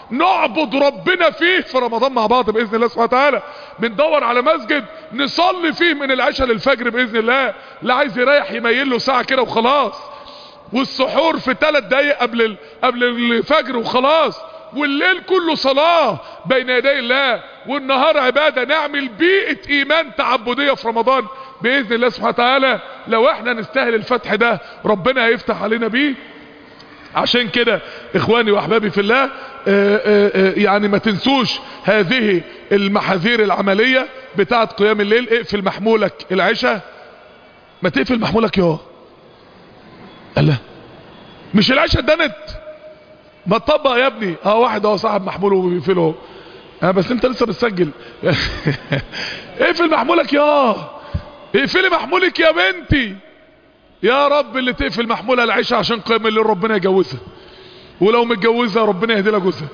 [SPEAKER 1] نعبد ربنا فيه في رمضان مع بعض باذن الله سبحانه وتعالى. بندور على مسجد نصلي فيه من العشاء للفجر باذن الله. اللي عايز يريح يميل له ساعه كده وخلاص، والسحور في ثلاث دقايق قبل ال... قبل الفجر وخلاص، والليل كله صلاة بين يدي الله، والنهار عبادة. نعمل بيئة ايمان تعبدية في رمضان باذن الله سبحانه وتعالى. لو احنا نستاهل الفتح ده ربنا هيفتح علينا بيه. عشان كده اخواني واحبابي في الله، آآ آآ يعني ما تنسوش هذه المحاذير العملية بتاعت قيام الليل. اقفل محمولك العشاء، ما تقفل محمولك يا الله، مش العشاء اتدنت، ما تطبق يا ابني. اه واحد اهو صاحب محموله وبيقفله، اه بس انت لسه بتسجل. اقفل محمولك يا، اقفلي محمولك يا بنتي. يا رب اللي تقفل محمولها العشاء عشان قيام الليل ربنا يجوزها، ولو متجوزها ربنا يهدي لها جوزها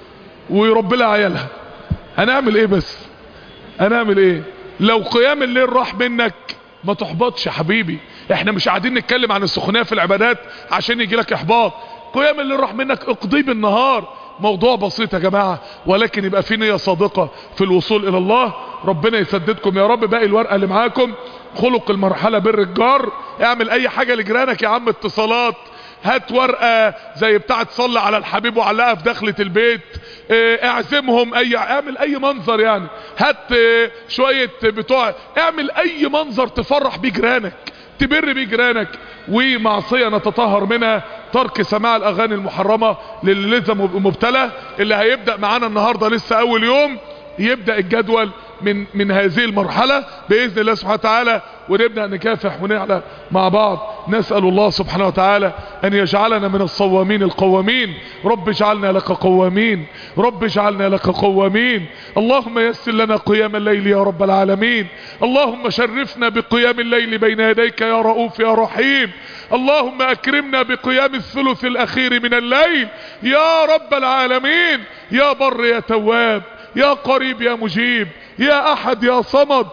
[SPEAKER 1] ويربي لها عيالها. هنعمل ايه بس؟ هنعمل ايه؟ لو قيام الليل راح منك ما تحبطش يا حبيبي. احنا مش قاعدين نتكلم عن السخونيه في العبادات عشان يجي لك احباط. قيام الليل راح منك اقضيه بالنهار. موضوع بسيط يا جماعة، ولكن يبقى في نية صادقة في الوصول الى الله. ربنا يسددكم يا رب. باقي الورقة اللي معاكم خلق المرحلة بر الجار. اعمل اي حاجة لجيرانك يا عم، اتصالات، هات ورقة زي بتاعة صلي على الحبيب وعلقها في داخلة البيت، اه اعزمهم، اي اعمل اي منظر يعني، هات اه شوية بتوع، اعمل اي منظر تفرح بيه جيرانك، تبر بيه جيرانك. ومعصية نتطهر منها ترك سماع الاغاني المحرمة للي لسه مبتلى. اللي هيبدأ معانا النهاردة لسه اول يوم يبدأ الجدول من من هذه المرحلة بإذن الله سبحانه وتعالى، ونبدأ نكافح ونعلى مع بعض. نسأل الله سبحانه وتعالى أن يجعلنا من الصوامين القوامين. رب اجعلنا لك قوامين، رب اجعلنا لك قوامين. اللهم يسر لنا قيام الليل يا رب العالمين. اللهم شرفنا بقيام الليل بين يديك يا رؤوف يا رحيم. اللهم أكرمنا بقيام الثلث الأخير من الليل يا رب العالمين. يا بر يا تواب، يا قريب يا مجيب، يا أحد يا صمد،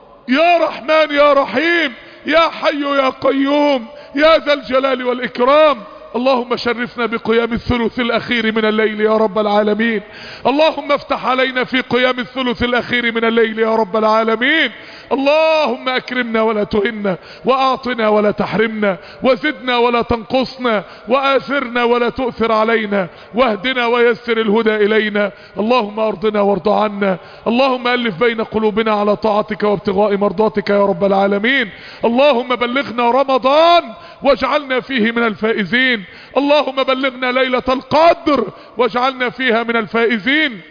[SPEAKER 1] يا رحمن يا رحيم، يا حي يا قيوم، يا ذا الجلال والإكرام. اللهم شرفنا بقيام الثلث الأخير من الليل يا رب العالمين. اللهم افتح علينا في قيام الثلث الأخير من الليل يا رب العالمين. اللهم أكرمنا ولا تهنا، وأعطنا ولا تحرمنا، وزدنا ولا تنقصنا، وآثرنا ولا تؤثر علينا، واهدنا ويسر الهدى إلينا. اللهم أرضنا وارض عنا. اللهم ألف بين قلوبنا على طاعتك وابتغاء مرضاتك يا رب العالمين. اللهم بلغنا رمضان واجعلنا فيه من الفائزين. اللهم بلغنا ليلة القدر واجعلنا فيها من الفائزين.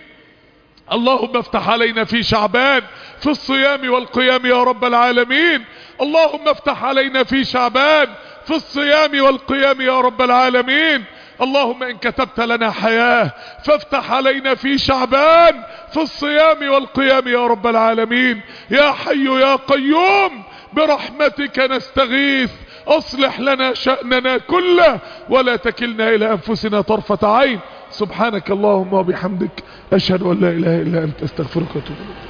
[SPEAKER 1] اللهم افتح علينا في شعبان في الصيام والقيام يا رب العالمين. اللهم افتح علينا في شعبان في الصيام والقيام يا رب العالمين. اللهم ان كتبت لنا حياة فافتح علينا في شعبان في الصيام والقيام يا رب العالمين. يا حي يا قيوم برحمتك نستغيث. اصلح لنا شأننا كله ولا تكلنا الى انفسنا طرفة عين. سبحانك اللهم وبحمدك اشهد ان لا اله الا انت استغفرك واتوب اليك.